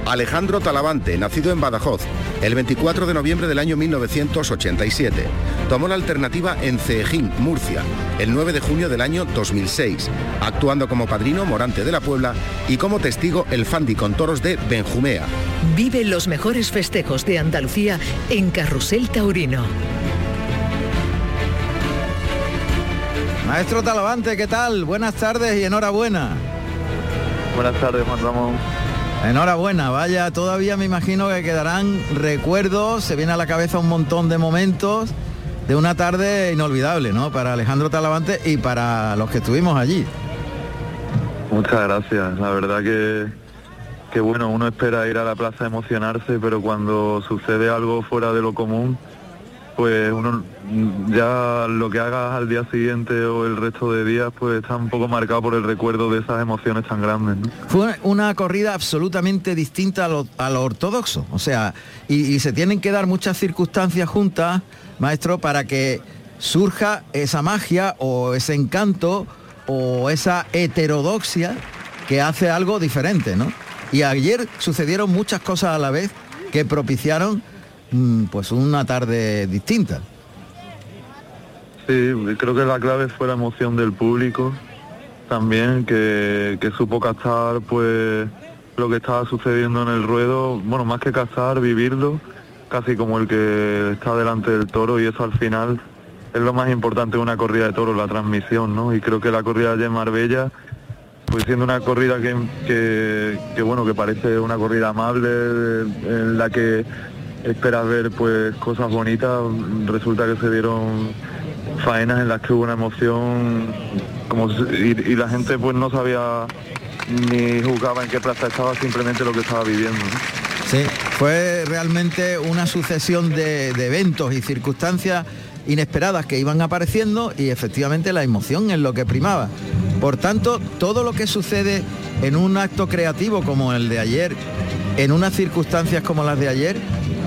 Alejandro Talavante, nacido en Badajoz, el 24 de noviembre del año 1987. Tomó la alternativa en Ceejín, Murcia, el 9 de junio del año 2006, actuando como padrino Morante de la Puebla y como testigo el Fandi con toros de Benjumea. Vive los mejores festejos de Andalucía en Carrusel Taurino. Maestro Talavante, ¿qué tal? Buenas tardes y enhorabuena. Buenas tardes, Juan Ramón. Enhorabuena, vaya, todavía me imagino que quedarán recuerdos, se viene a la cabeza un montón de momentos de una tarde inolvidable, ¿no? Para Alejandro Talavante y para los que estuvimos allí. Muchas gracias, la verdad que bueno, uno espera ir a la plaza a emocionarse, pero cuando sucede algo fuera de lo común, pues uno ya lo que hagas al día siguiente o el resto de días pues está un poco marcado por el recuerdo de esas emociones tan grandes, ¿no? Fue una corrida absolutamente distinta a lo ortodoxo, o sea, y se tienen que dar muchas circunstancias juntas, maestro, para que surja esa magia o ese encanto o esa heterodoxia que hace algo diferente, ¿no? Y ayer sucedieron muchas cosas a la vez que propiciaron pues una tarde distinta. Sí, creo que la clave fue la emoción del público también, que supo captar pues lo que estaba sucediendo en el ruedo, bueno, más que captar, vivirlo, casi como el que está delante del toro, y eso al final es lo más importante de una corrida de toros, la transmisión, ¿no? Y creo que la corrida de Marbella, pues siendo una corrida que bueno, que parece una corrida amable, en la que esperas ver pues cosas bonitas, resulta que se dieron faenas en las que hubo una emoción y la gente pues no sabía ni juzgaba en qué plaza estaba, simplemente lo que estaba viviendo, ¿no? Sí, fue realmente una sucesión de eventos y circunstancias inesperadas que iban apareciendo y efectivamente la emoción es lo que primaba. Por tanto, todo lo que sucede en un acto creativo como el de ayer, en unas circunstancias como las de ayer,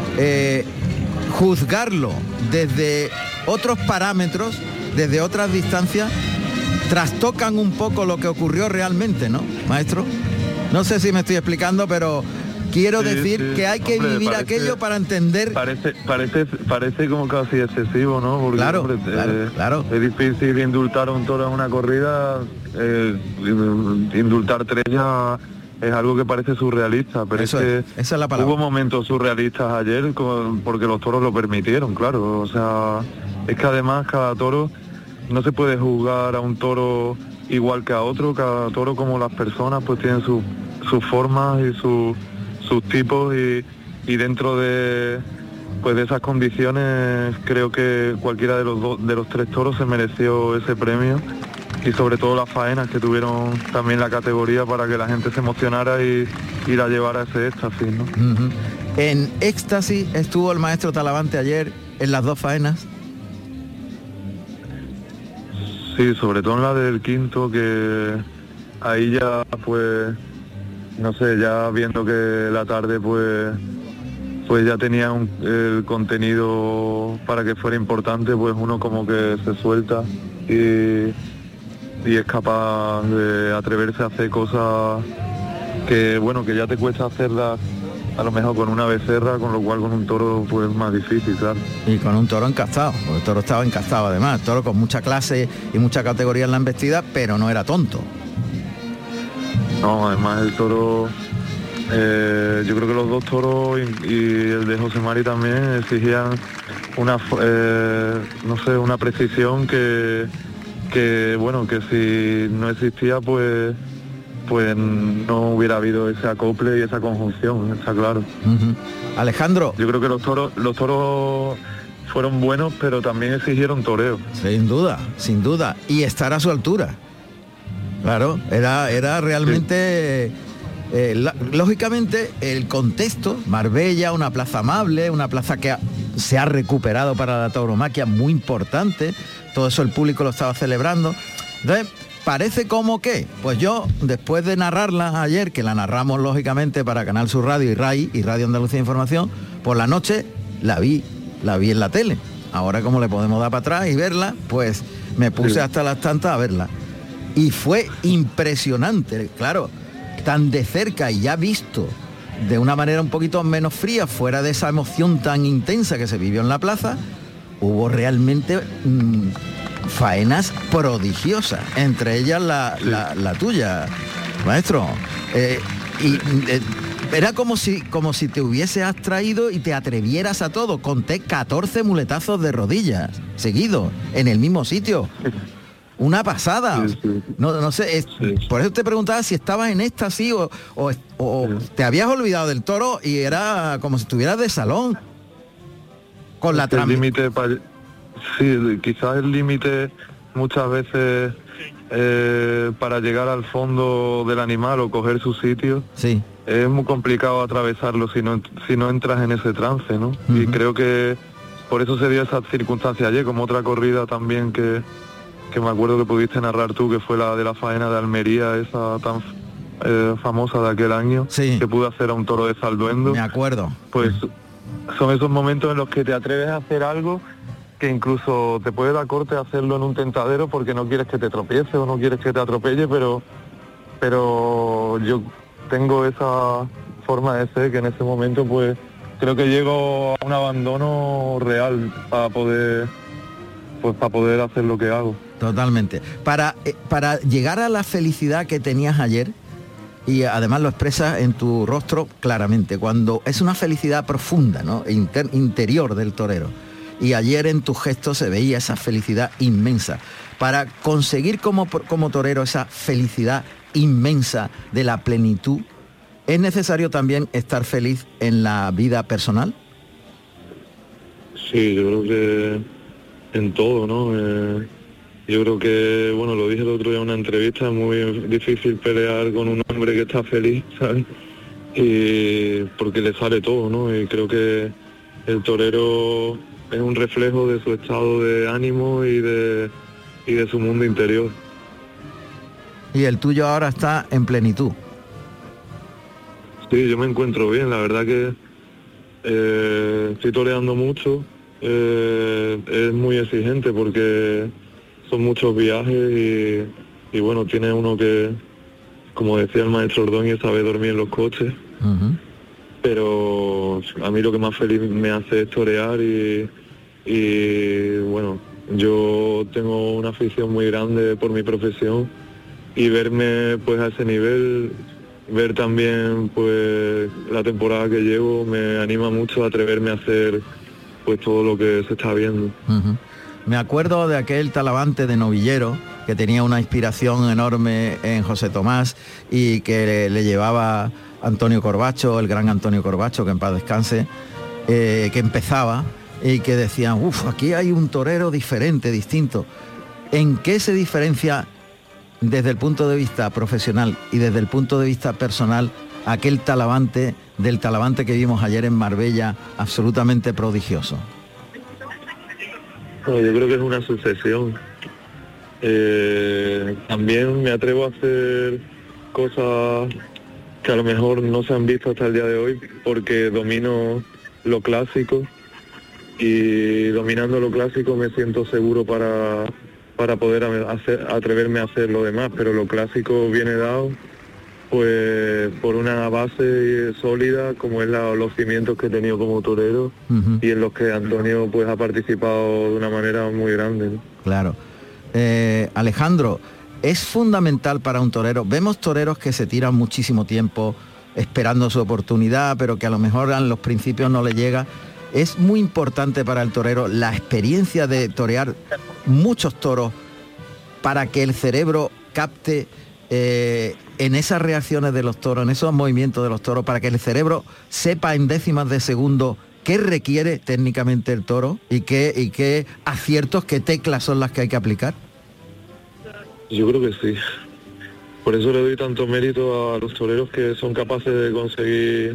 juzgarlo desde otros parámetros, desde otras distancias, trastocan un poco lo que ocurrió realmente, ¿no, maestro? No sé si me estoy explicando, pero quiero decir que hay que vivir aquello para entender. Parece como casi excesivo, ¿no? Porque, claro, hombre, claro. Es difícil indultar a un toro en una corrida, indultar 3 ya es algo que parece surrealista, pero esa es la palabra. Hubo momentos surrealistas ayer porque los toros lo permitieron, claro. O sea, es que además cada toro, no se puede juzgar a un toro igual que a otro, cada toro, como las personas, pues tienen sus formas y sus tipos, y dentro de esas condiciones creo que cualquiera de los 3 toros se mereció ese premio, y sobre todo las faenas que tuvieron también la categoría para que la gente se emocionara y la llevara a ese éxtasis, ¿no? Uh-huh. En éxtasis estuvo el maestro Talavante ayer en las 2 faenas. Sí, sobre todo en la del quinto, que ahí ya pues no sé, ya viendo que la tarde pues ya tenía el contenido para que fuera importante, pues uno como que se suelta y es capaz de atreverse a hacer cosas que bueno, que ya te cuesta hacerlas a lo mejor con una becerra, con lo cual con un toro pues más difícil, claro. Y con un toro encastado, porque el toro estaba encastado además, toro con mucha clase y mucha categoría en la embestida, pero no era tonto. No, además el toro, yo creo que los 2 toros y el de José Mari también exigían una precisión que bueno, que si no existía pues no hubiera habido ese acople y esa conjunción, está claro. Uh-huh. Alejandro. Yo creo que los toros fueron buenos, pero también exigieron toreo. Sin duda, y estar a su altura. Claro, era realmente, lógicamente, el contexto, Marbella, una plaza amable, una plaza que se ha recuperado para la tauromaquia, muy importante, todo eso el público lo estaba celebrando. Entonces, parece como que, pues yo, después de narrarla ayer, que la narramos lógicamente para Canal Sur Radio y RAI y Radio Andalucía Información, por la noche la vi en la tele. Ahora, como le podemos dar para atrás y verla, pues me puse hasta las tantas a verla. Y fue impresionante, claro, tan de cerca y ya visto de una manera un poquito menos fría, fuera de esa emoción tan intensa que se vivió en la plaza, hubo realmente faenas prodigiosas, entre ellas la tuya, maestro. Era como si te hubieses abstraído y te atrevieras a todo. Conté 14 muletazos de rodillas seguidos en el mismo sitio. Una pasada. Sí. No sé, por eso te preguntaba si estabas en éxtasis o te habías olvidado del toro y era como si estuvieras de salón. Con la límite sí, quizás el límite muchas veces para llegar al fondo del animal o coger su sitio. Sí. Es muy complicado atravesarlo si no entras en ese trance, ¿no? Y creo que por eso se dio esa circunstancia ayer, como otra corrida también que me acuerdo que pudiste narrar tú, que fue la de la faena de Almería, esa tan famosa de aquel año, que pude hacer a un toro de Salduendo. Me acuerdo. Pues son esos momentos en los que te atreves a hacer algo que incluso te puede dar corte hacerlo en un tentadero porque no quieres que te tropiece o no quieres que te atropelle, pero yo tengo esa forma de ser que en ese momento pues creo que llego a un abandono real para poder hacer lo que hago. Totalmente. Para llegar a la felicidad que tenías ayer, y además lo expresas en tu rostro claramente, cuando es una felicidad profunda, ¿no? Interior del torero. Y ayer en tus gestos se veía esa felicidad inmensa. Para conseguir como torero esa felicidad inmensa de la plenitud, ¿es necesario también estar feliz en la vida personal? Sí, yo creo que en todo, ¿no? Yo creo que, bueno, lo dije el otro día en una entrevista, es muy difícil pelear con un hombre que está feliz, ¿sabes? Y porque le sale todo, ¿no? Y creo que el torero es un reflejo de su estado de ánimo y de su mundo interior. Y el tuyo ahora está en plenitud. Sí, yo me encuentro bien, la verdad que estoy toreando mucho, es muy exigente porque son muchos viajes y bueno, tiene uno que, como decía el maestro Ordóñez, sabe dormir en los coches. Pero a mí lo que más feliz me hace es torear y bueno, yo tengo una afición muy grande por mi profesión y verme pues a ese nivel, ver también pues la temporada que llevo, me anima mucho a atreverme a hacer pues todo lo que se está viendo. Me acuerdo de aquel Talavante de novillero que tenía una inspiración enorme en José Tomás y que le llevaba Antonio Corbacho, el gran Antonio Corbacho, que en paz descanse, que empezaba y que decían, aquí hay un torero diferente, distinto. ¿En qué se diferencia desde el punto de vista profesional y desde el punto de vista personal aquel Talavante del Talavante que vimos ayer en Marbella, absolutamente prodigioso? Bueno, yo creo que es una sucesión. También me atrevo a hacer cosas que a lo mejor no se han visto hasta el día de hoy porque domino lo clásico y dominando lo clásico me siento seguro para poder atreverme a hacer lo demás, pero lo clásico viene dado pues por una base sólida como es los cimientos que he tenido como torero y en los que Antonio pues ha participado de una manera muy grande, ¿no? Claro. Alejandro, es fundamental para un torero, vemos toreros que se tiran muchísimo tiempo esperando su oportunidad, pero que a lo mejor en los principios no le llega. Es muy importante para el torero la experiencia de torear muchos toros para que el cerebro capte en esas reacciones de los toros, en esos movimientos de los toros, para que el cerebro sepa en décimas de segundo qué requiere técnicamente el toro y qué aciertos, qué teclas son las que hay que aplicar. Yo creo que sí. Por eso le doy tanto mérito a los toreros que son capaces de conseguir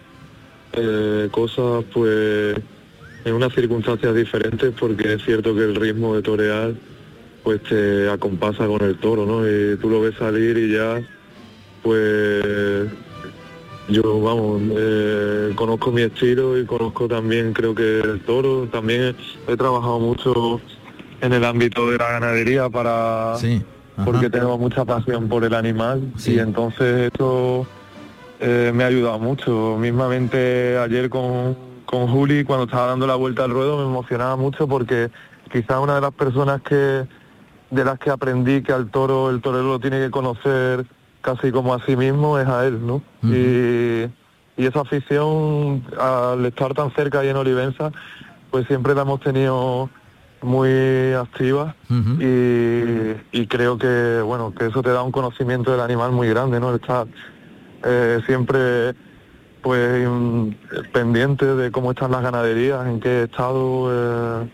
cosas pues en unas circunstancias diferentes, porque es cierto que el ritmo de torear pues te acompasa con el toro, ¿no? Y tú lo ves salir y ya pues yo conozco mi estilo y conozco también creo que el toro. También he trabajado mucho en el ámbito de la ganadería porque tengo mucha pasión por el animal y entonces esto me ha ayudado mucho. Mismamente ayer con Juli, cuando estaba dando la vuelta al ruedo, me emocionaba mucho porque quizás una de las personas de las que aprendí que al toro, el torero lo tiene que conocer casi como a sí mismo, es a él, ¿no? Uh-huh. Y esa afición, al estar tan cerca y en Olivenza, pues siempre la hemos tenido muy activa. Uh-huh. y creo que, bueno, que eso te da un conocimiento del animal muy grande, ¿no? Estar siempre pues pendiente de cómo están las ganaderías, en qué estado,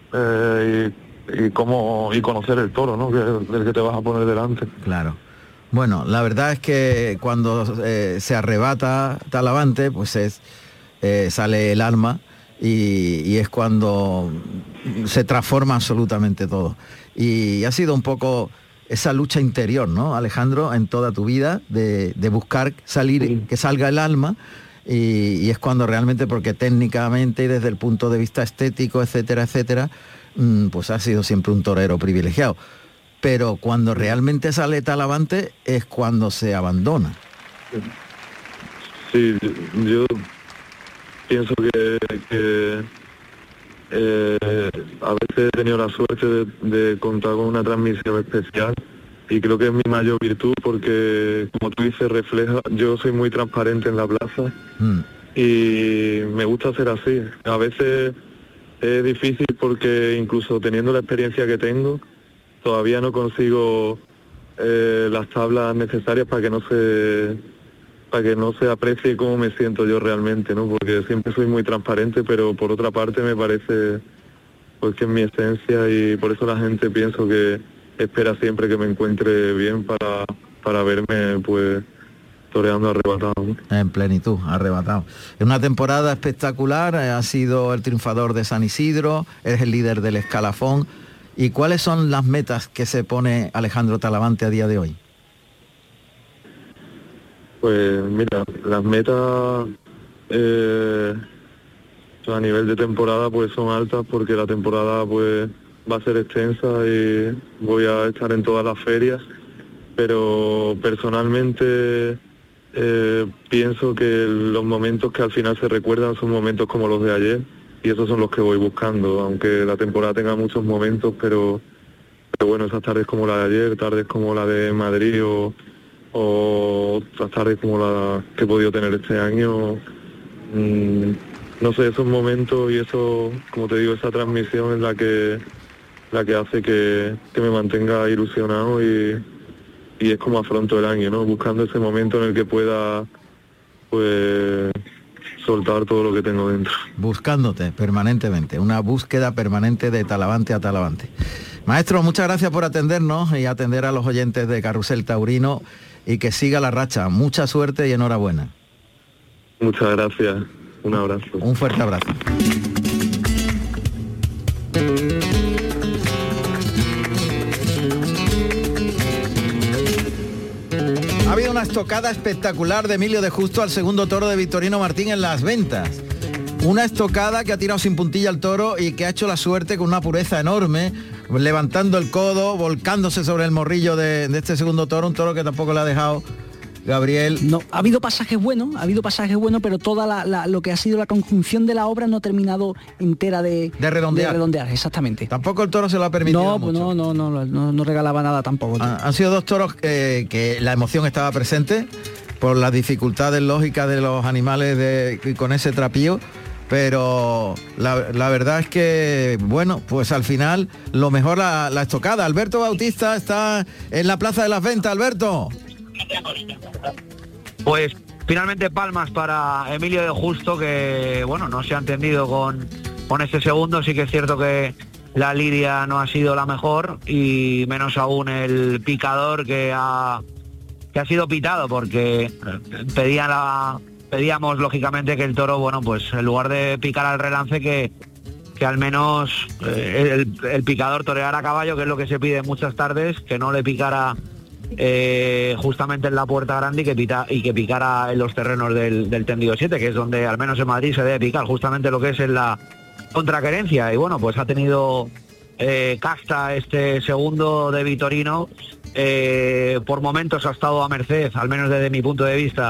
y conocer el toro, ¿no? Del que te vas a poner delante. Claro. Bueno, la verdad es que cuando se arrebata Talavante, pues sale el alma y es cuando se transforma absolutamente todo. Y ha sido un poco esa lucha interior, ¿no, Alejandro, en toda tu vida, de buscar salir, que salga el alma, y es cuando realmente, porque técnicamente y desde el punto de vista estético, etcétera, etcétera, pues ha sido siempre un torero privilegiado. Pero cuando realmente sale Talavante es cuando se abandona. Sí, yo pienso que a veces he tenido la suerte de contar con una transmisión especial y creo que es mi mayor virtud porque, como tú dices, refleja, yo soy muy transparente en la plaza y me gusta ser así. A veces es difícil porque incluso teniendo la experiencia que tengo, todavía no consigo las tablas necesarias para que no se aprecie cómo me siento yo realmente, ¿no? Porque siempre soy muy transparente, pero por otra parte me parece pues que es mi esencia y por eso la gente pienso que espera siempre que me encuentre bien para verme pues toreando arrebatado, ¿no? En plenitud, arrebatado. En una temporada espectacular, has sido el triunfador de San Isidro, eres el líder del escalafón. ¿Y cuáles son las metas que se pone Alejandro Talavante a día de hoy? Pues mira, las metas a nivel de temporada pues son altas porque la temporada pues va a ser extensa y voy a estar en todas las ferias, pero personalmente pienso que los momentos que al final se recuerdan son momentos como los de ayer y esos son los que voy buscando, aunque la temporada tenga muchos momentos, pero bueno, esas tardes como la de ayer, tardes como la de Madrid o otras tardes como la que he podido tener este año, no sé, esos momentos y eso, como te digo, esa transmisión es la que hace que me mantenga ilusionado y es como afronto el año, ¿no? Buscando ese momento en el que pueda pues soltar todo lo que tengo dentro. Buscándote permanentemente, una búsqueda permanente de Talavante a Talavante. Maestro, muchas gracias por atendernos y atender a los oyentes de Carrusel Taurino y que siga la racha. Mucha suerte y enhorabuena. Muchas gracias. Un abrazo. Un fuerte abrazo. Ha habido una estocada espectacular de Emilio de Justo al segundo toro de Victorino Martín en Las Ventas. Una estocada que ha tirado sin puntilla al toro y que ha hecho la suerte con una pureza enorme, levantando el codo, volcándose sobre el morrillo de este segundo toro, un toro que tampoco le ha dejado Gabriel. No, ha habido pasajes buenos, pero toda lo que ha sido la conjunción de la obra no ha terminado entera de redondear, exactamente. Tampoco el toro se lo ha permitido mucho. No regalaba nada tampoco. Han sido dos toros que la emoción estaba presente por las dificultades lógicas de los animales con ese trapío, pero la verdad es que, bueno, pues al final lo mejor la estocada. Alberto Bautista está en la Plaza de las Ventas. Alberto. Pues finalmente palmas para Emilio de Justo, que bueno, no se ha entendido con este segundo. Sí que es cierto que la lidia no ha sido la mejor y menos aún el picador que ha sido pitado, porque pedíamos lógicamente que el toro, bueno, pues en lugar de picar al relance que al menos el picador toreara a caballo, que es lo que se pide muchas tardes, que no le picara justamente en la puerta grande y que picara en los terrenos del tendido 7, que es donde al menos en Madrid se debe picar, justamente lo que es en la contraquerencia. Y bueno, pues ha tenido casta este segundo de Victorino, por momentos ha estado a merced, al menos desde mi punto de vista,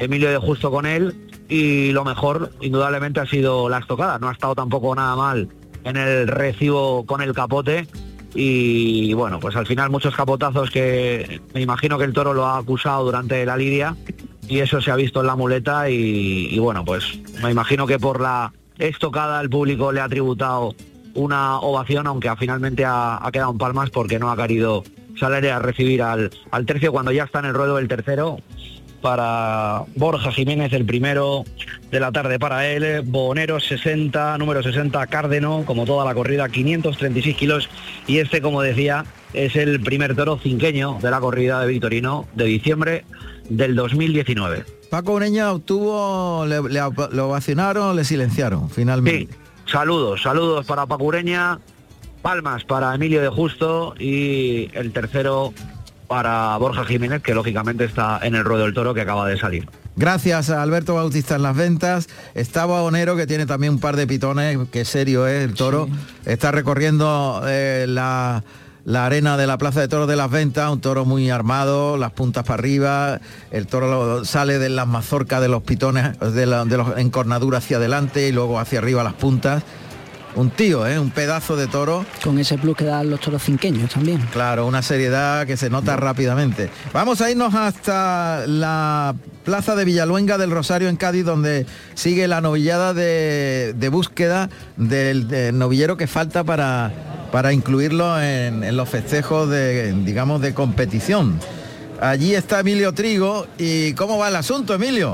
Emilio de Justo con él, y lo mejor indudablemente ha sido la estocada. No ha estado tampoco nada mal en el recibo con el capote, y bueno, pues al final muchos capotazos que me imagino que el toro lo ha acusado durante la lidia, y eso se ha visto en la muleta, y bueno, pues me imagino que por la estocada el público le ha tributado una ovación, aunque finalmente ha quedado en palmas porque no ha querido salir a recibir al tercio cuando ya está en el ruedo el tercero. Para Borja Jiménez, el primero de la tarde para él, Bonero 60, número 60, Cárdeno, como toda la corrida, 536 kilos, y este, como decía, es el primer toro cinqueño de la corrida de Victorino de diciembre del 2019. Paco Ureña obtuvo, lo ovacionaron, le silenciaron finalmente. Sí, saludos para Paco Ureña, palmas para Emilio de Justo, y el tercero para Borja Jiménez, que lógicamente está en el ruedo del toro que acaba de salir. Gracias a Alberto Bautista en las ventas. Estaba Bonero, que tiene también un par de pitones, que serio es el toro. Sí. Está recorriendo la arena de la Plaza de Toros de las Ventas, un toro muy armado, las puntas para arriba, el toro sale de las mazorcas de los pitones, de los encornaduras hacia adelante y luego hacia arriba las puntas. Un tío, un pedazo de toro. Con ese plus que dan los toros cinqueños también. Claro, una seriedad que se nota rápidamente. Vamos a irnos hasta la plaza de Villaluenga del Rosario en Cádiz, donde sigue la novillada de búsqueda del novillero que falta para incluirlo en los festejos de competición. Allí está Emilio Trigo. ¿Y cómo va el asunto, Emilio?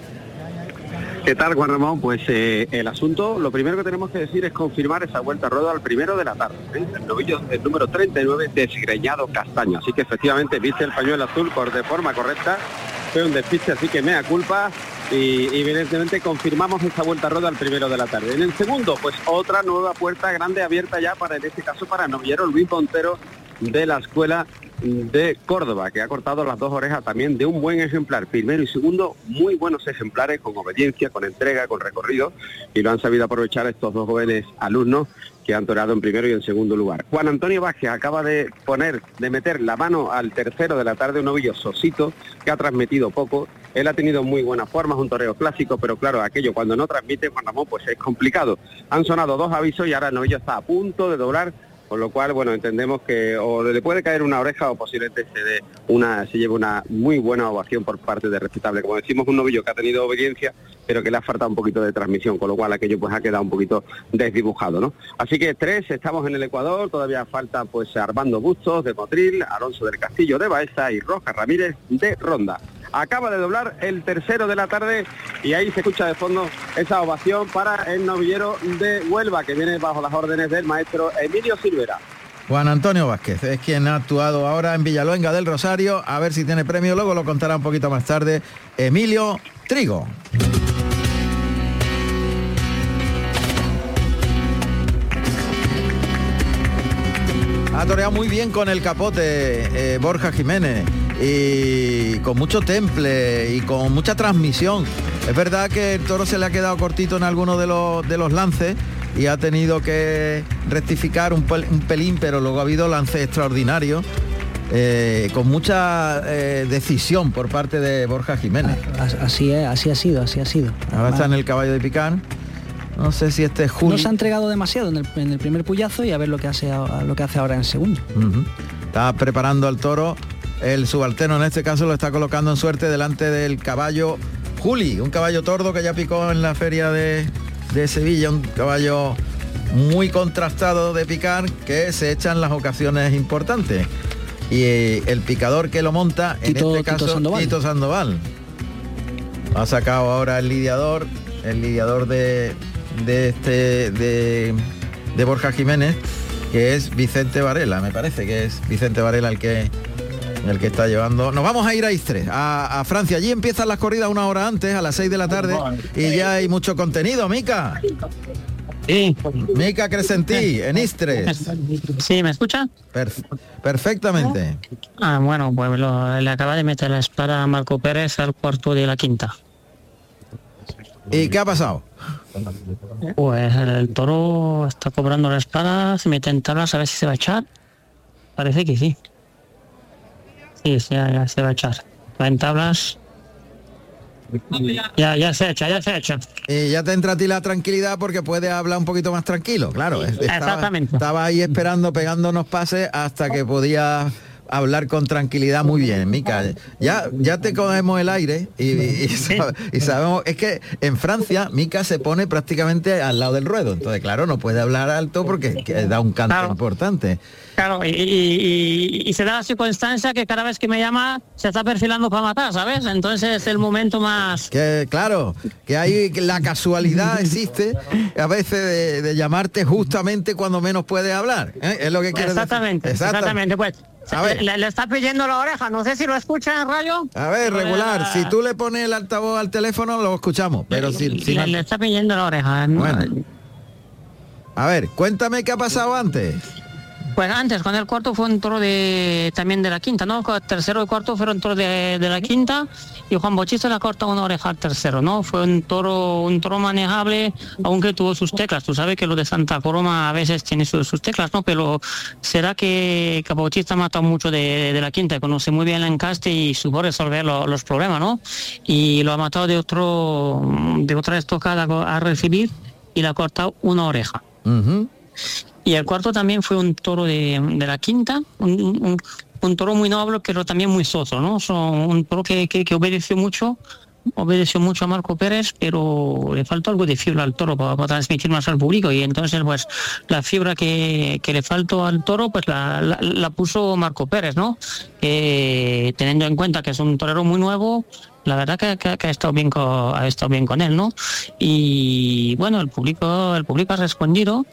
¿Qué tal, Juan Ramón? Pues el asunto, lo primero que tenemos que decir es confirmar esa vuelta a ruedo al primero de la tarde, el novillo del número 39, Desgreñado Castaño. Así que efectivamente viste el pañuelo azul de forma correcta, fue un despiste, así que mea culpa, y evidentemente confirmamos esa vuelta a ruedo al primero de la tarde. En el segundo, pues otra nueva puerta grande abierta ya en este caso para el novillero Luis Montero de la Escuela de Córdoba, que ha cortado las dos orejas también de un buen ejemplar. Primero y segundo, muy buenos ejemplares, con obediencia, con entrega, con recorrido, y lo han sabido aprovechar estos dos jóvenes alumnos que han toreado en primero y en segundo lugar. Juan Antonio Vázquez acaba de meter la mano al tercero de la tarde, un novillo Sosito, que ha transmitido poco. Él ha tenido muy buenas formas, un toreo clásico, pero claro, aquello cuando no transmite, Juan Ramón, pues es complicado. Han sonado dos avisos y ahora el novillo está a punto de doblar, con lo cual, bueno, entendemos que o le puede caer una oreja o posiblemente se lleve una muy buena ovación por parte de Respetable. Como decimos, un novillo que ha tenido obediencia, pero que le ha faltado un poquito de transmisión, con lo cual aquello pues ha quedado un poquito desdibujado, ¿no? Así que 3, estamos en el Ecuador, todavía falta pues Armando Bustos de Motril, Alonso del Castillo de Baeza y Rojas Ramírez de Ronda. Acaba de doblar el tercero de la tarde y ahí se escucha de fondo esa ovación para el novillero de Huelva, que viene bajo las órdenes del maestro Emilio Silvera. Juan Antonio Vázquez es quien ha actuado ahora en Villaluenga del Rosario, a ver si tiene premio, luego lo contará un poquito más tarde Emilio Trigo. Ha toreado muy bien con el capote Borja Jiménez, y con mucho temple y con mucha transmisión. Es verdad que el toro se le ha quedado cortito en algunos de los lances y ha tenido que rectificar un pelín, pero luego ha habido lances extraordinarios, con mucha decisión por parte de Borja Jiménez. Así ha sido. Ahora está en el caballo de picar. No sé si este es Julio. No se ha entregado demasiado en el primer puyazo, y a ver lo que hace ahora en el segundo. Está preparando al toro. El subalterno en este caso lo está colocando en suerte delante del caballo Juli, un caballo tordo que ya picó en la feria de Sevilla, un caballo muy contrastado de picar, que se echa en las ocasiones importantes. Y el picador que lo monta, en este caso, Tito Sandoval. Ha sacado ahora el lidiador de Borja Jiménez, que es Vicente Varela, me parece que es Vicente Varela el que está llevando. Nos vamos a ir a Istres, a Francia. Allí empiezan las corridas una hora antes, a las 6 de la tarde, y ya hay mucho contenido. Mica. Sí. Mica Crescentí, en Istres. Sí, ¿me escucha? Perfectamente. Bueno, pues le acaba de meter la espada a Marco Pérez al cuarto de la quinta. ¿Y qué ha pasado? Pues el toro está cobrando la espada, se mete en tablas a ver si se va a echar. Parece que sí. Sí, ya se va a echar. Va en tablas. Ya se echa. Y ya te entra a ti la tranquilidad porque puedes hablar un poquito más tranquilo, claro. Exactamente. Estaba ahí esperando, pegándonos pases hasta que podías hablar con tranquilidad. Muy bien, Mica. Ya te cogemos el aire y sabemos, es que en Francia Mica se pone prácticamente al lado del ruedo, entonces claro, no puede hablar alto porque da un canto importante. Claro, y se da la circunstancia que cada vez que me llama se está perfilando para matar, ¿sabes? Entonces es el momento más... Que claro, que hay la casualidad existe a veces de llamarte justamente cuando menos puedes hablar, ¿eh? Es lo que quieres decir. Exactamente, pues. A ver. Le está pidiendo la oreja, no sé si lo escucha en radio. A ver, regular, si tú le pones el altavoz al teléfono lo escuchamos, pero le está pidiendo la oreja. Bueno. A ver, cuéntame qué ha pasado antes. Pues antes, con el cuarto fue un toro también de la quinta, ¿no? El tercero y cuarto fueron toros de la quinta y Juan Bautista le ha cortado una oreja al tercero, ¿no? Fue un toro manejable, aunque tuvo sus teclas. Tú sabes que lo de Santa Coloma a veces tiene sus teclas, ¿no? Pero será que Bautista ha matado mucho de la quinta, conoce muy bien el encaste y supo resolver los problemas, ¿no? Y lo ha matado de otra estocada a recibir y le ha cortado una oreja. Uh-huh. Y el cuarto también fue un toro de la quinta, un toro muy noble, pero también muy soso, ¿no? Un toro que obedeció mucho a Marco Pérez, pero le faltó algo de fibra al toro para transmitir más al público, y entonces pues la fibra que le faltó al toro pues la puso Marco Pérez, ¿no? Teniendo en cuenta que es un torero muy nuevo, la verdad que ha estado bien con él, ¿no? Y bueno, el público ha respondido.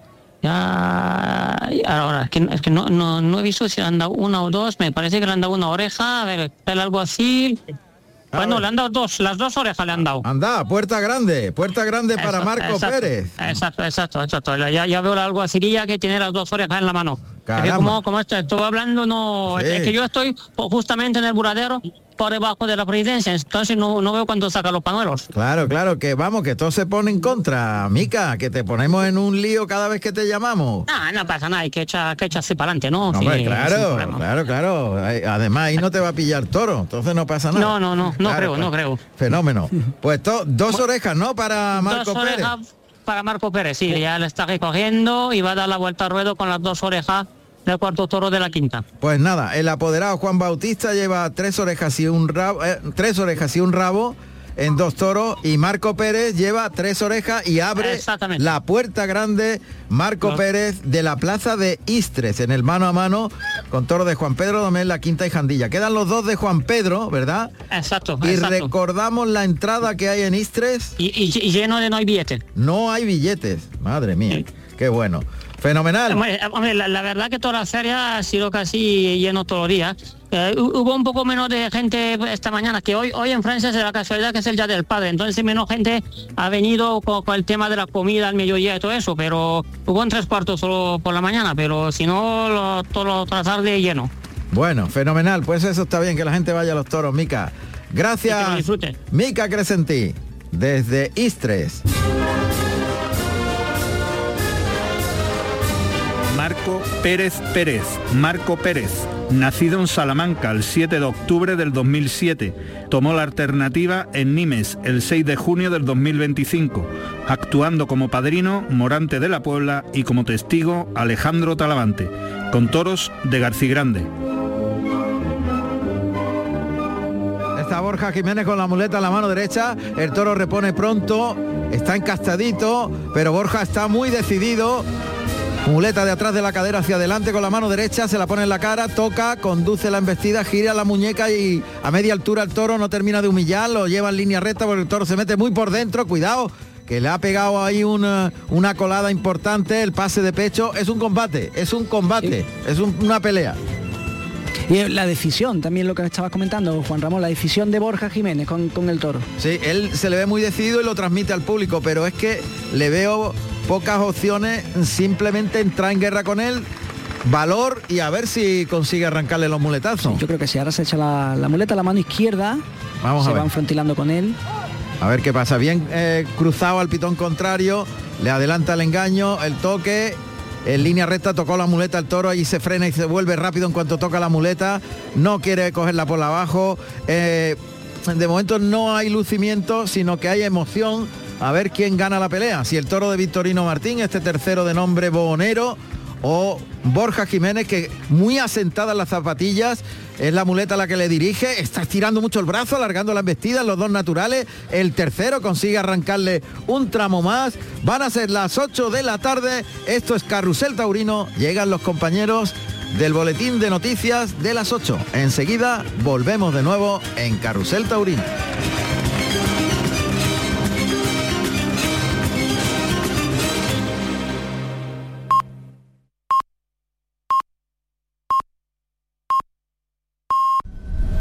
Ya ahora es que no he visto si le han dado una o dos, me parece que le han dado una oreja, a ver, algo así. Bueno, le han dado las dos orejas le han dado. Anda, puerta grande para Marco Pérez. Exacto. Ya veo la alguacililla que tiene las dos orejas en la mano. Es que como estoy hablando, no, sí. Es que yo estoy justamente en el buradero por debajo de la Providencia, entonces no veo cuando saca los panuelos. Claro, que vamos, que todo se pone en contra, Mica, que te ponemos en un lío cada vez que te llamamos. No pasa nada, hay que echarse para adelante, ¿no? Hombre, sí, claro. Además, ahí no te va a pillar toro, entonces no pasa nada. No creo. Fenómeno. Pues dos orejas, ¿no? Para Marco Pérez. Dos orejas para Marco Pérez, sí, ya le está recogiendo y va a dar la vuelta al ruedo con las dos orejas del cuarto toro de la quinta. Pues nada, el apoderado Juan Bautista lleva tres orejas y un rabo en dos toros, y Marco Pérez lleva tres orejas y abre la puerta grande Marco Pérez de la plaza de Istres en el mano a mano con toro de Juan Pedro Domén, la quinta y Jandilla. Quedan los dos de Juan Pedro, ¿verdad? Exacto. Recordamos la entrada que hay en Istres. Y lleno de no hay billetes. No hay billetes, madre mía, qué bueno. Fenomenal. Hombre, la verdad que toda la feria ha sido casi lleno todo el día. Hubo un poco menos de gente esta mañana, que hoy en Francia se da la casualidad que es el Día del Padre, entonces menos gente ha venido con el tema de la comida al mediodía y todo eso, pero hubo un 3/4 solo por la mañana, pero si no, toda la tarde lleno. Bueno, fenomenal, pues eso está bien, que la gente vaya a los toros, Mica. Gracias, que lo disfrute. Mica Crescentí, desde Istres. Marco Pérez, nacido en Salamanca el 7 de octubre del 2007, tomó la alternativa en Nimes el 6 de junio del 2025, actuando como padrino Morante de la Puebla y como testigo Alejandro Talavante, con toros de Garcigrande. Está Borja Jiménez con la muleta en la mano derecha, el toro repone pronto, está encastadito, pero Borja está muy decidido. Muleta de atrás de la cadera hacia adelante con la mano derecha, se la pone en la cara, toca, conduce la embestida, gira la muñeca y a media altura el toro no termina de humillar, lo lleva en línea recta porque el toro se mete muy por dentro, cuidado, que le ha pegado ahí una colada importante, el pase de pecho, es un combate, es una pelea. Y la decisión, también lo que estabas comentando, Juan Ramón, la decisión de Borja Jiménez con el toro. Sí, él se le ve muy decidido y lo transmite al público, pero es que le veo pocas opciones, simplemente entrar en guerra con él, valor y a ver si consigue arrancarle los muletazos. Sí, yo creo que sí, ahora se echa la muleta a la mano izquierda, se van frontilando con él. A ver qué pasa, bien cruzado al pitón contrario, le adelanta el engaño, el toque, en línea recta tocó la muleta el toro, ahí se frena y se vuelve rápido en cuanto toca la muleta, no quiere cogerla por abajo, de momento no hay lucimiento, sino que hay emoción a ver quién gana la pelea. Si el toro de Victorino Martín, este tercero de nombre Boonero, o Borja Jiménez, que muy asentada en las zapatillas, es la muleta la que le dirige, está estirando mucho el brazo, alargando las embestidas, los dos naturales, el tercero consigue arrancarle un tramo más. Van a ser las 8 de la tarde, esto es Carrusel Taurino, llegan los compañeros del boletín de noticias de las 8. Enseguida volvemos de nuevo en Carrusel Taurino.